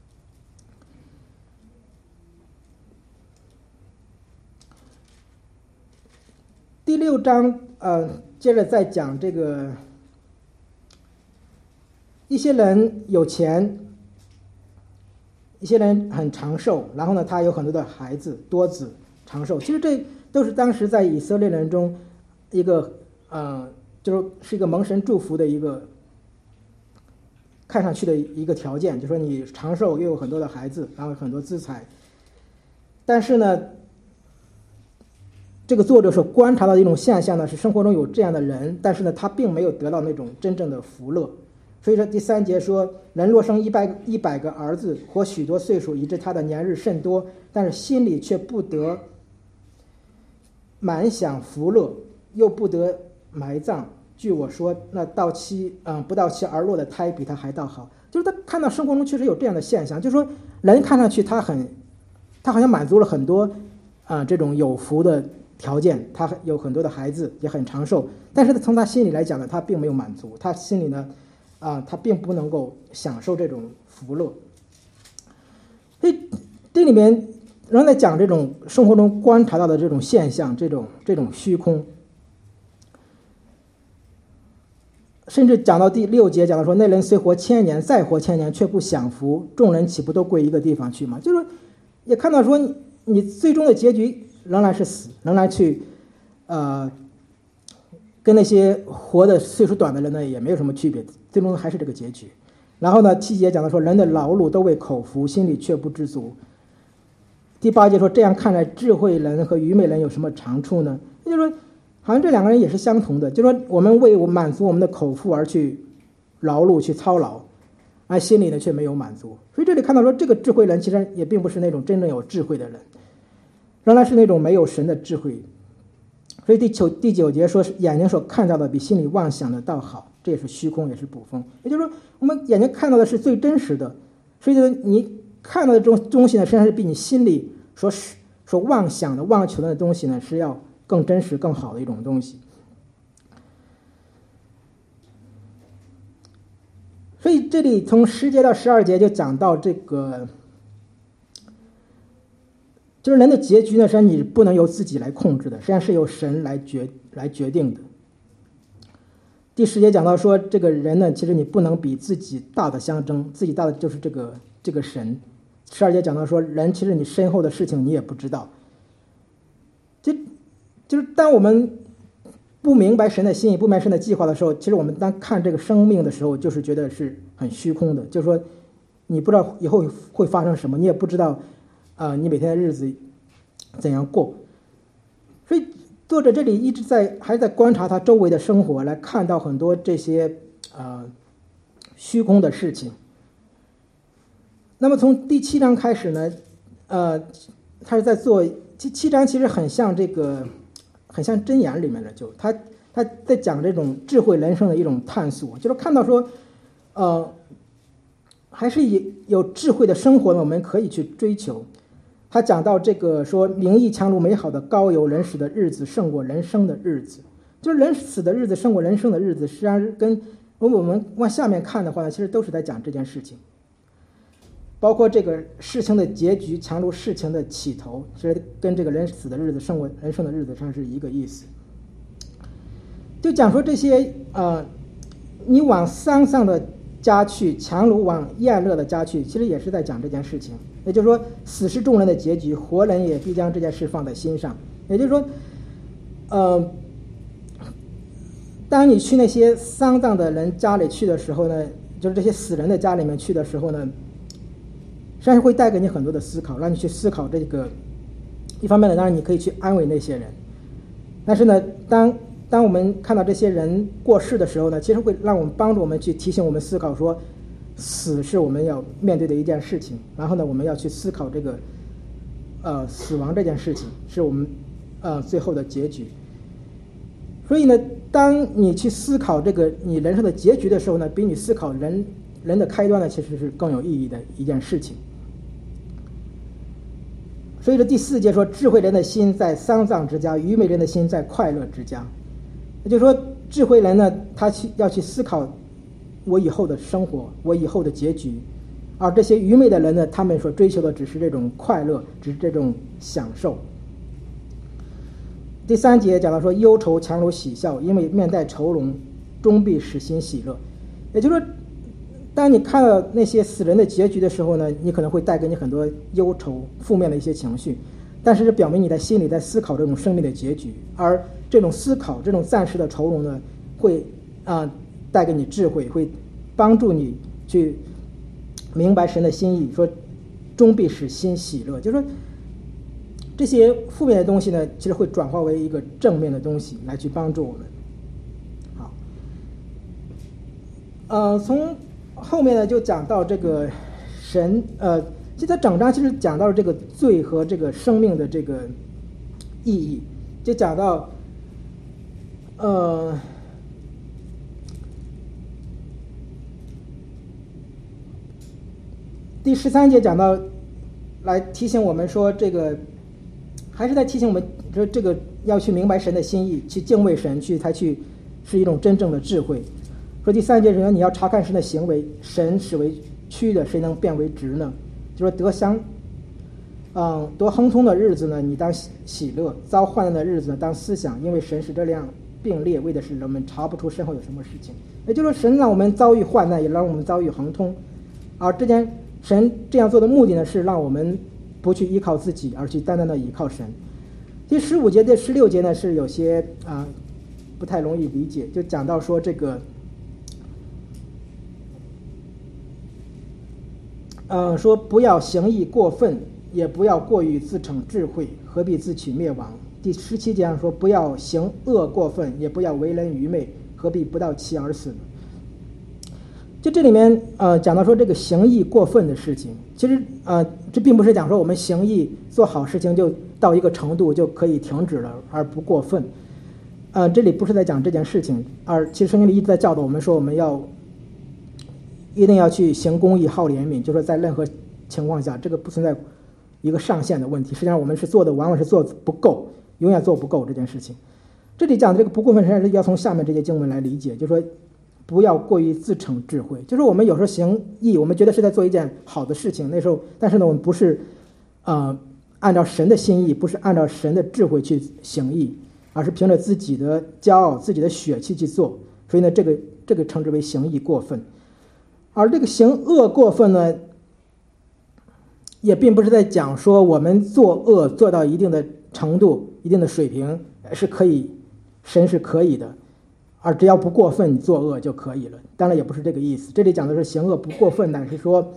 Speaker 1: 第6章接着再讲这个一些人有钱，一些人很长寿，然后呢他有很多的孩子，多子长寿。其实这都是当时在以色列人中一个就是一个蒙神祝福的一个看上去的一个条件，就是说你长寿又有很多的孩子，然后很多资财。但是呢这个作者所观察到的一种现象呢，是生活中有这样的人，但是呢他并没有得到那种真正的福乐。所以说第3节说，人若生100个儿子，活许多岁数，以致他的年日甚多，但是心里却不得满享福乐，又不得埋葬。据我说，那不到期而落的胎比他还倒好。 就是他看到生活中确实有这样的现象，就是说人看上去他好像满足了很多这种有福的条件，他有很多的孩子，也很长寿，但是从他心里来讲呢，他并没有满足，他心里呢他并不能够享受这种福乐。所以这里面仍然在讲这种生活中观察到的这种现象，这种虚空。甚至讲到第6节，讲到说那人虽活1000年，再活1000年，却不享福，众人岂不都归一个地方去吗？就是说也看到说你最终的结局仍然是死，仍然去跟那些活的岁数短的人呢也没有什么区别，最终还是这个结局。然后呢7节讲到说人的劳碌都为口腹，心里却不知足。第8节说这样看来，智慧人和愚昧人有什么长处呢？也就是说好像这两个人也是相同的，就是说我们为满足我们的口腹而去劳碌去操劳，而心里呢却没有满足。所以这里看到说这个智慧人其实也并不是那种真正有智慧的人，仍然是那种没有神的智慧。所以第9节说眼睛所看到的比心里妄想的倒好，这也是虚空，也是捕风。也就是说我们眼睛看到的是最真实的，所以呢你看到的这种东西呢实际上是比你心里所妄想的妄求的东西呢是要更真实更好的一种东西。所以这里从10节到12节就讲到这个就是人的结局呢实际上你不能由自己来控制的，实际上是由神来决定的。第10节讲到说这个人呢其实你不能比自己大的相争，自己大的就是这个神。12节讲到说人其实你身后的事情你也不知道，就是当我们不明白神的心意，不明白神的计划的时候，其实我们当看这个生命的时候就是觉得是很虚空的，就是说你不知道以后会发生什么，你也不知道你每天的日子怎样过。所以作者这里一直还在观察他周围的生活，来看到很多这些虚空的事情。那么从第7章开始呢他是在做7章其实很像箴言里面的，就他在讲这种智慧人生的一种探索，就是看到说还是有智慧的生活呢我们可以去追求。他讲到这个说名义强如美好的膏油，人死的日子胜过人生的日子，就是人死的日子胜过人生的日子，实际上是跟我们往下面看的话呢其实都是在讲这件事情。包括这个事情的结局强如事情的起头，其实跟这个人死的日子胜过人生的日子上是一个意思。就讲说这些你往丧丧的家去，强如往宴乐的家去，其实也是在讲这件事情。也就是说死是众人的结局，活人也必将这件事放在心上。也就是说当你去那些丧葬的人家里去的时候呢，就是这些死人的家里面去的时候呢，实际上会带给你很多的思考，让你去思考这个。一方面呢当然你可以去安慰那些人，但是呢当我们看到这些人过世的时候呢，其实会让我们帮助我们去提醒我们思考说死是我们要面对的一件事情，然后呢我们要去思考这个死亡这件事情是我们最后的结局。所以呢当你去思考这个你人生的结局的时候呢，比你思考人的开端呢其实是更有意义的一件事情。所以这第4节说智慧人的心在丧葬之家，愚昧人的心在快乐之家。也就是说智慧人呢他要去思考我以后的生活，我以后的结局，而这些愚昧的人呢他们所追求的只是这种快乐，只是这种享受。第3节讲到说忧愁强如喜笑，因为面带愁容，终必使心喜乐。也就是说当你看到那些死人的结局的时候呢，你可能会带给你很多忧愁负面的一些情绪，但是这表明你在心里在思考这种生命的结局，而这种思考这种暂时的愁容呢会带给你智慧，会帮助你去明白神的心意，说终必使心喜乐。就是说这些负面的东西呢其实会转化为一个正面的东西来去帮助我们。好，从后面呢就讲到这个神其实整章其实讲到了这个罪和这个生命的这个意义，就讲到第13节讲到，来提醒我们说，这个还是在提醒我们说，这个要去明白神的心意，去敬畏神，才去是一种真正的智慧。说第3节说，你要查看神的行为，神使为曲的，谁能变为直呢？就说得亨通的日子呢，你当喜乐；遭患难的日子呢，当思想，因为神使这样并列，为的是人们查不出身后有什么事情。也就是说，神让我们遭遇患难，也让我们遭遇亨通。而神这样做的目的呢，是让我们不去依靠自己，而去单单的依靠神。第15节、第16节呢，是有些不太容易理解，就讲到说这个，说不要行义过分，也不要过于自逞智慧，何必自取灭亡？第17节上说，不要行恶过分，也不要为人愚昧，何必不到期而死呢？就这里面讲到说这个行义过分的事情，其实这并不是讲说我们行义做好事情就到一个程度就可以停止了而不过分。这里不是在讲这件事情，而其实圣经里一直在教导我们说，我们一定要去行公义、好怜悯，就说在任何情况下，这个不存在一个上限的问题。实际上我们是做的往往是做不够，永远做不够这件事情。这里讲的这个不过分，实际上是要从下面这些经文来理解，就是说不要过于自逞智慧。就是我们有时候行义，我们觉得是在做一件好的事情，那时候，但是呢，我们不是按照神的心意，不是按照神的智慧去行义，而是凭着自己的骄傲、自己的血气去做。所以呢，这个称之为行义过分。而这个行恶过分呢，也并不是在讲说我们做恶做到一定的程度、一定的水平是可以，神是可以的，而只要不过分，你做恶就可以了。当然也不是这个意思，这里讲的是行恶不过分，但是说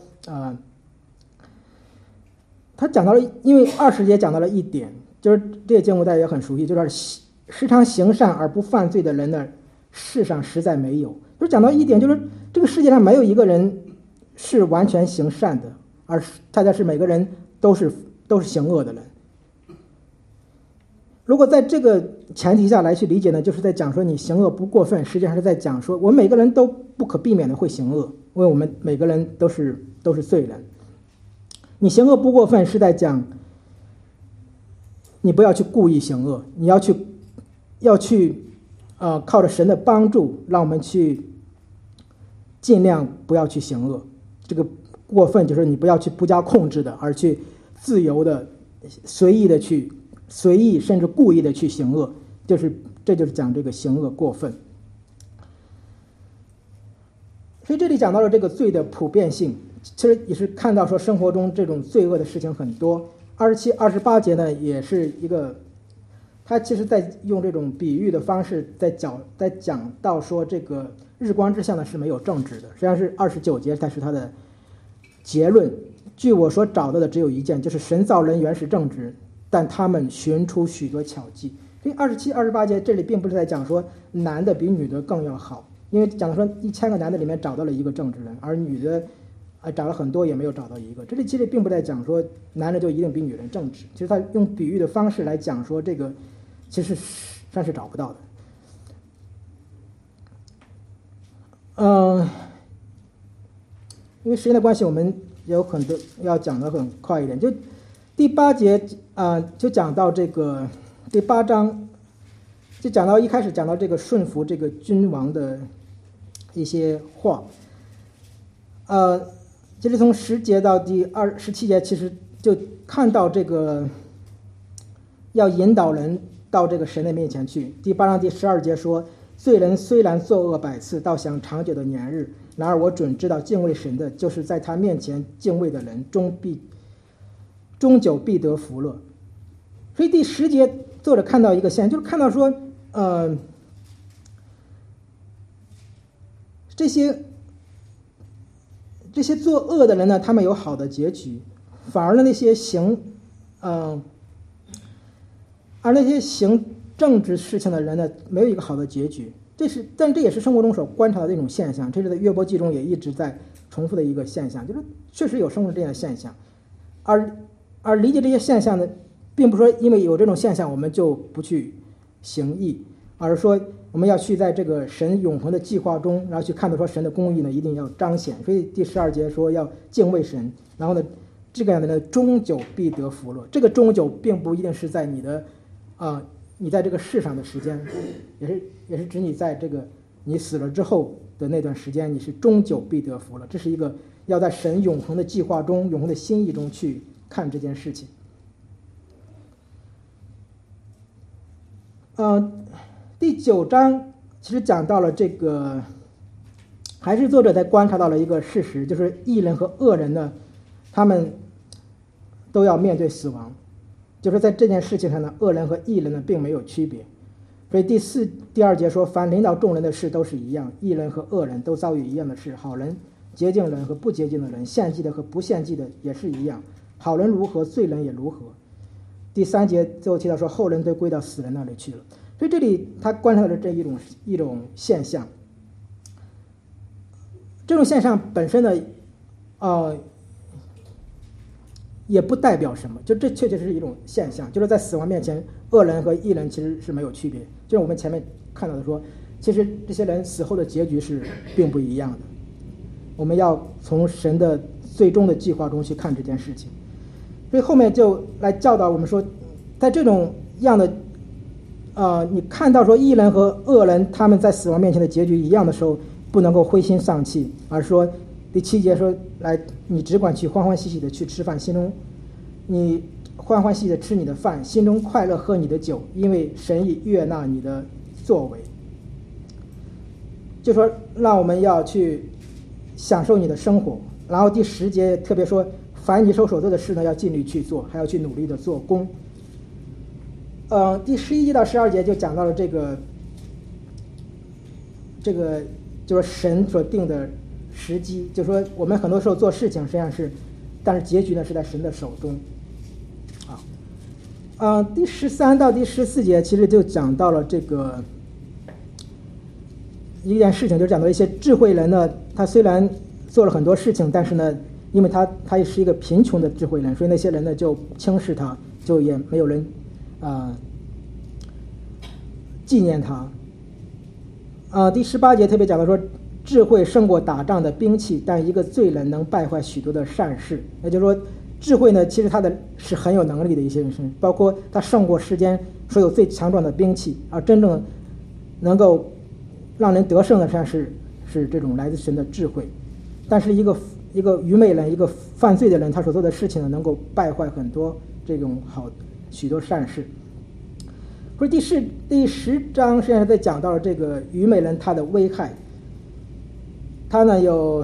Speaker 1: 他讲到了，因为20节讲到了一点，就是这些经文大家也很熟悉，就是时常行善而不犯罪的人呢，世上实在没有。就是讲到一点，就是这个世界上没有一个人是完全行善的，而大家是每个人都是行恶的人。如果在这个前提下来去理解呢，就是在讲说你行恶不过分，实际上是在讲说我们每个人都不可避免的会行恶，因为我们每个人都是罪人。你行恶不过分是在讲你不要去故意行恶，你要去靠着神的帮助，让我们去尽量不要去行恶。这个过分就是你不要去不加控制的，而去自由的、随意甚至故意的去行恶，这就是讲这个行恶过分。所以这里讲到了这个罪的普遍性，其实也是看到说生活中这种罪恶的事情很多。27、28节呢，也是一个，他其实在用这种比喻的方式在讲到说这个日光之下呢是没有正直的。实际上是29节才是他的结论。据我所找到的只有一件，就是神造人原是正直，但他们寻出许多巧计。所以27、28节这里并不是在讲说男的比女的更要好，因为讲说1000个男的里面找到了一个正直人，而女的找了很多也没有找到一个。这里其实并不在讲说男人就一定比女人正直，其实他用比喻的方式来讲说这个其实算是找不到的。因为时间的关系，我们也有很多要讲的很快一点。就第8节就讲到这个第8章，就讲到一开始讲到这个顺服这个君王的一些话。其实从10节到第17节，其实就看到这个要引导人到这个神的面前去。第8章第12节说，罪人虽然作恶100次，倒想长久的年日，然而我准知道敬畏神的，就是在他面前敬畏的人终久必得福乐。所以第10节作者看到一个现象，就是看到说这些作恶的人呢，他们有好的结局，反而呢那些而那些行正直事情的人呢，没有一个好的结局。但这也是生活中所观察的一种现象，这是在约伯记中也一直在重复的一个现象，就是确实有生活这样的现象。而理解这些现象呢，并不是说因为有这种现象我们就不去行义，而是说我们要去在这个神永恒的计划中，然后去看到说神的公义呢一定要彰显。所以第12节说要敬畏神，然后呢这个样的呢终久必得福乐。这个终久并不一定是在你的你在这个世上的时间，也是指你在这个你死了之后的那段时间，你是终久必得福乐。这是一个要在神永恒的计划中、永恒的心意中去看这件事情。第9章其实讲到了这个，还是作者在观察到了一个事实，就是义人和恶人呢，他们都要面对死亡。就是在这件事情上呢，恶人和义人呢并没有区别。所以第2节说，凡领导众人的事都是一样，义人和恶人都遭遇一样的事，好人、洁净人和不洁净的人，献祭的和不献祭的也是一样，好人如何，罪人也如何。第3节最后提到说，后人都归到死人那里去了。所以这里他观察到了这一种现象。这种现象本身呢，也不代表什么，就这确实是一种现象，就是在死亡面前，恶人和义人其实是没有区别。就像我们前面看到的说，其实这些人死后的结局是并不一样的。我们要从神的最终的计划中去看这件事情。所以后面就来教导我们说，在这种样的你看到说义人和恶人他们在死亡面前的结局一样的时候，不能够灰心丧气，而说第7节说，来，你只管去欢欢喜喜的去吃饭，心中你欢欢喜喜的吃你的饭，心中快乐喝你的酒，因为神已悦纳你的作为。就说让我们要去享受你的生活。然后第10节特别说，凡你手所做的事呢，要尽力去做，还要去努力的做工。第11节到12节就讲到了这个就是神所定的时机，就是说我们很多时候做事情实际上是，但是结局呢是在神的手中。第13到第14节其实就讲到了这个一件事情，就讲到一些智慧人呢，他虽然做了很多事情，但是呢，因为他也是一个贫穷的智慧人，所以那些人呢就轻视他，就也没有人纪念他。第18节特别讲到说，智慧胜过打仗的兵器，但一个罪人能败坏许多的善事。也就是说，智慧呢，其实他是很有能力的一些人，包括他胜过世间所有最强壮的兵器，而真正能够让人得胜的，实际上是这种来自神的智慧。但是一个愚昧人，一个犯罪的人，他所做的事情呢，能够败坏很多这种许多善事。所以第10章实际上在讲到了这个愚昧人他的危害。他呢有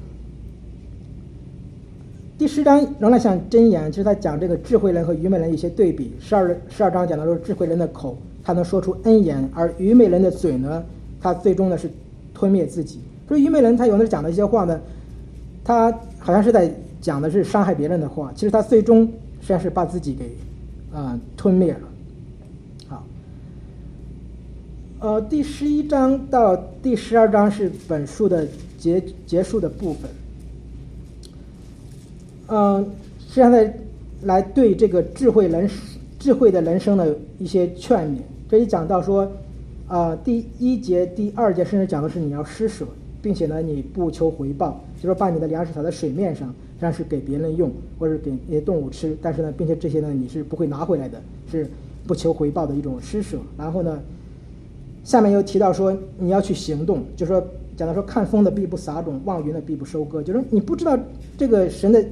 Speaker 1: 第10章仍然像箴言，就是在讲这个智慧人和愚昧人一些对比。12章讲到说，智慧人的口他能说出恩言，而愚昧人的嘴呢，他最终呢是吞灭自己。所以愚昧人他有的讲的一些话呢，他好像是在讲的是伤害别人的话，其实他最终实际上是把自己给吞灭了。好，第11章到第12章是本书的结束的部分。实际上来对这个智慧的人生的一些劝勉。这里讲到说，第1节、第2节甚至讲的是你要施舍，并且呢你不求回报，就说把你的粮食撒在水面上，实际上是给别人用或者给那些动物吃，但是呢，并且这些呢你是不会拿回来的，是不求回报的一种施舍。然后呢，下面又提到说你要去行动，就说讲到说看风的必不撒种，望云的必不收割，就是你不知道这个神的。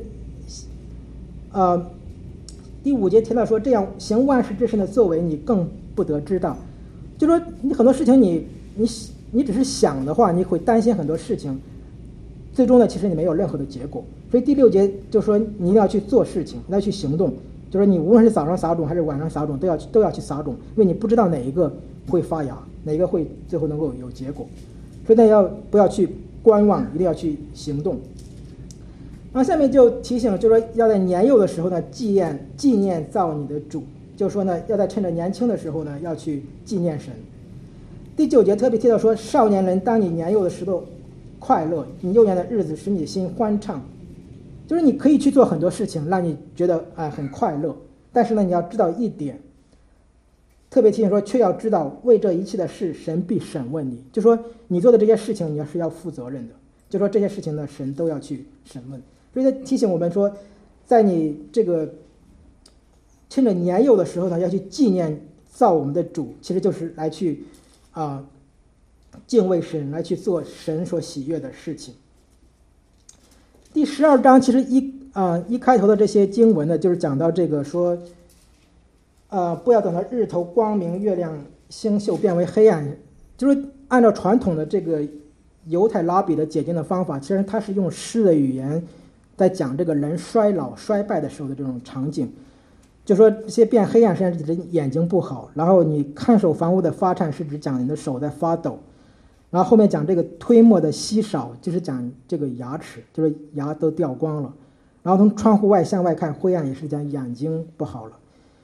Speaker 1: 第5节提到说，这样行万事之神的作为，你更不得知道。就说你很多事情你只是想的话，你会担心很多事情，最终呢，其实你没有任何的结果。所以第6节就说你一定要去做事情，你要去行动。就说你无论是早上撒种还是晚上撒种，都要去撒种，因为你不知道哪一个会发芽，哪一个会最后能够有结果。所以呢，不要去观望，一定要去行动。然后下面就提醒，就是说要在年幼的时候呢，纪念造你的主，就是说呢，要在趁着年轻的时候呢，要去纪念神。第9节特别提到说，少年人，当你年幼的时候快乐，你幼年的日子使你心欢畅。就是你可以去做很多事情，让你觉得很快乐，但是呢，你要知道一点， 特别提醒说，却要知道为这一切的事，神必审问你。就说你做的这些事情，你是要负责任的。就说这些事情呢，神都要去审问。所以他提醒我们说，在你这个趁着年幼的时候呢，要去纪念造我们的主，其实就是来去敬畏神，来去做神所喜悦的事情。第12章其实一开头的这些经文呢，就是讲到这个说，不要等到日头光明，月亮星宿变为黑暗。就是按照传统的这个犹太拉比的解经的方法，其实他是用诗的语言在讲这个人衰老衰败的时候的这种场景。就说这些变黑暗是指你眼睛不好，然后你看守房屋的发颤是指讲你的手在发抖，然后后面讲这个推磨的稀少，就是讲这个牙齿，就是牙都掉光了。然后从窗户外向外看，灰暗也是讲眼睛不好了。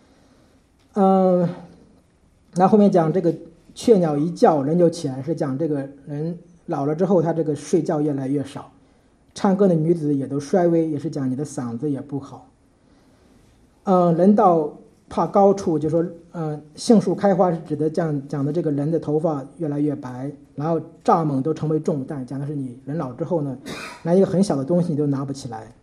Speaker 1: 然后后面讲这个雀鸟一叫人就起来，是讲这个人老了之后他这个睡觉越来越少，唱歌的女子也都衰微，也是讲你的嗓子也不好。人到怕高处，就说杏树开花是指的讲的这个人的头发越来越白，然后蚱蜢都成为重担，讲的是你人老之后呢，连一个很小的东西你都拿不起来。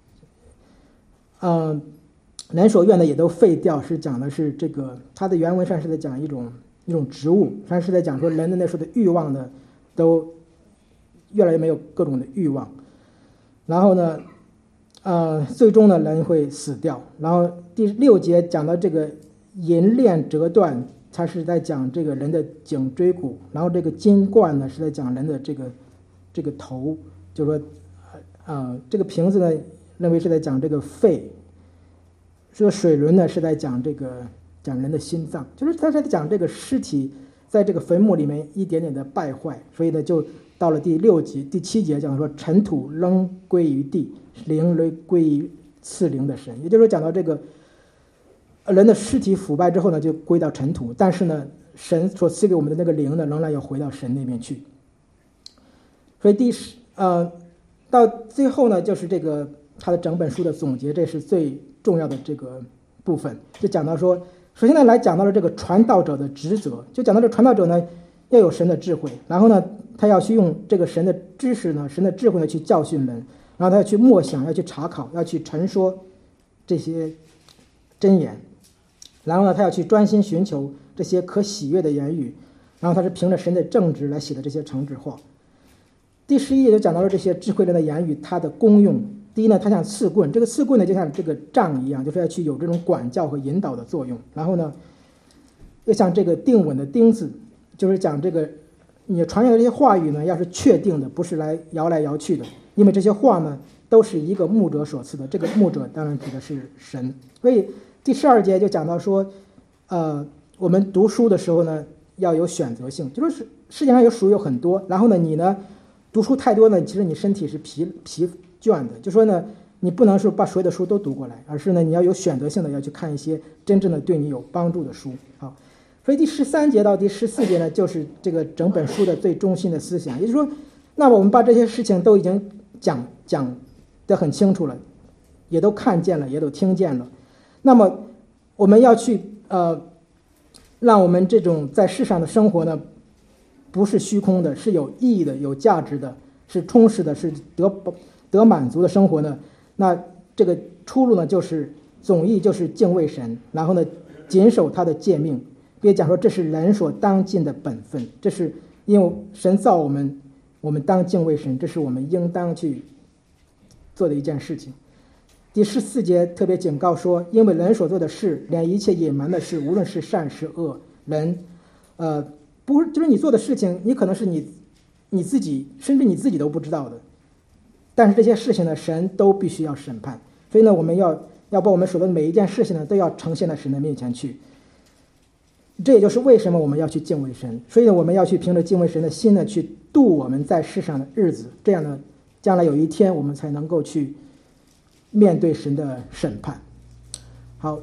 Speaker 1: 人所愿的也都废掉，是讲的是这个，它的原文上是在讲一种植物，但是在讲说人的那时候的欲望呢，都越来越没有各种的欲望。然后呢，最终呢人会死掉。然后第6节讲到这个银链折断，它是在讲这个人的颈椎骨，然后这个金冠呢是在讲人的这个头，就是说这个瓶子呢认为是在讲这个肺，这个水轮呢是在讲讲人的心脏，就是他是在讲这个尸体在这个坟墓里面一点点的败坏。所以呢就到了第7节讲说尘土扔归于地，灵归于赐灵的神。也就是说讲到这个人的尸体腐败之后呢就归到尘土，但是呢神所赐给我们的那个灵呢仍然要回到神那边去。所以到最后呢就是这个他的整本书的总结，这是最重要的这个部分，就讲到说，首先呢来讲到了这个传道者的职责，就讲到这传道者呢要有神的智慧，然后呢他要去用这个神的知识呢，神的智慧呢去教训人，然后他要去默想，要去查考，要去陈说这些真言，然后呢他要去专心寻求这些可喜悦的言语，然后他是凭着神的正直来写的这些诚挚话。第11页就讲到了这些智慧人的言语它的功用。第一呢，它像刺棍，这个刺棍呢就像这个杖一样，就是要去有这种管教和引导的作用。然后呢，又像这个定稳的钉子，就是讲这个你传下的这些话语呢，要是确定的，不是来摇去的，因为这些话呢都是一个牧者所赐的，这个牧者当然指的是神。所以第12节就讲到说，我们读书的时候呢要有选择性，就是世界上有书有很多，然后呢你呢读书太多呢，其实你身体是疲倦的，就说呢你不能说把所有的书都读过来，而是呢你要有选择性的要去看一些真正的对你有帮助的书。好，所以第13节到第14节呢就是这个整本书的最中心的思想。也就是说，那么我们把这些事情都已经讲得很清楚了，也都看见了，也都听见了，那么我们要去让我们这种在世上的生活呢不是虚空的，是有意义的，有价值的，是充实的，是得满足的生活呢，那这个出路呢就是总义，就是敬畏神，然后呢谨守他的诫命，并讲说这是人所当尽的本分，这是因为神造我们当敬畏神，这是我们应当去做的一件事情。第14节特别警告说，因为人所做的事，连一切隐瞒的事，无论是善是恶，人不是，就是你做的事情，你可能是你自己，甚至你自己都不知道的。但是这些事情呢，神都必须要审判。所以呢，我们要把我们所做的每一件事情呢，都要呈现在神的面前去。这也就是为什么我们要去敬畏神。所以呢，我们要去凭着敬畏神的心呢，去度我们在世上的日子。这样呢，将来有一天我们才能够去面对神的审判。好，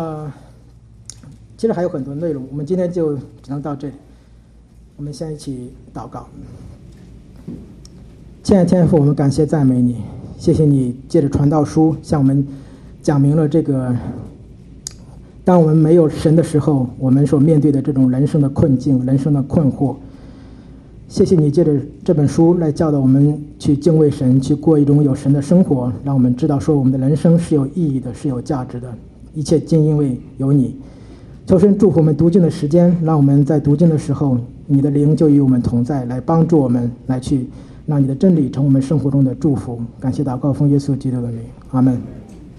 Speaker 1: 其实还有很多内容，我们今天就只能到这里。我们先一起祷告。亲爱的天父，我们感谢赞美你，谢谢你借着传道书向我们讲明了这个当我们没有神的时候，我们所面对的这种人生的困境、人生的困惑。谢谢你借着这本书来教导我们去敬畏神，去过一种有神的生活，让我们知道说我们的人生是有意义的，是有价值的，一切尽因为有你。求神祝福我们读经的时间，让我们在读经的时候，你的灵就与我们同在，来帮助我们，来去让你的真理成我们生活中的祝福。感谢祷告奉耶稣基督的名，阿们。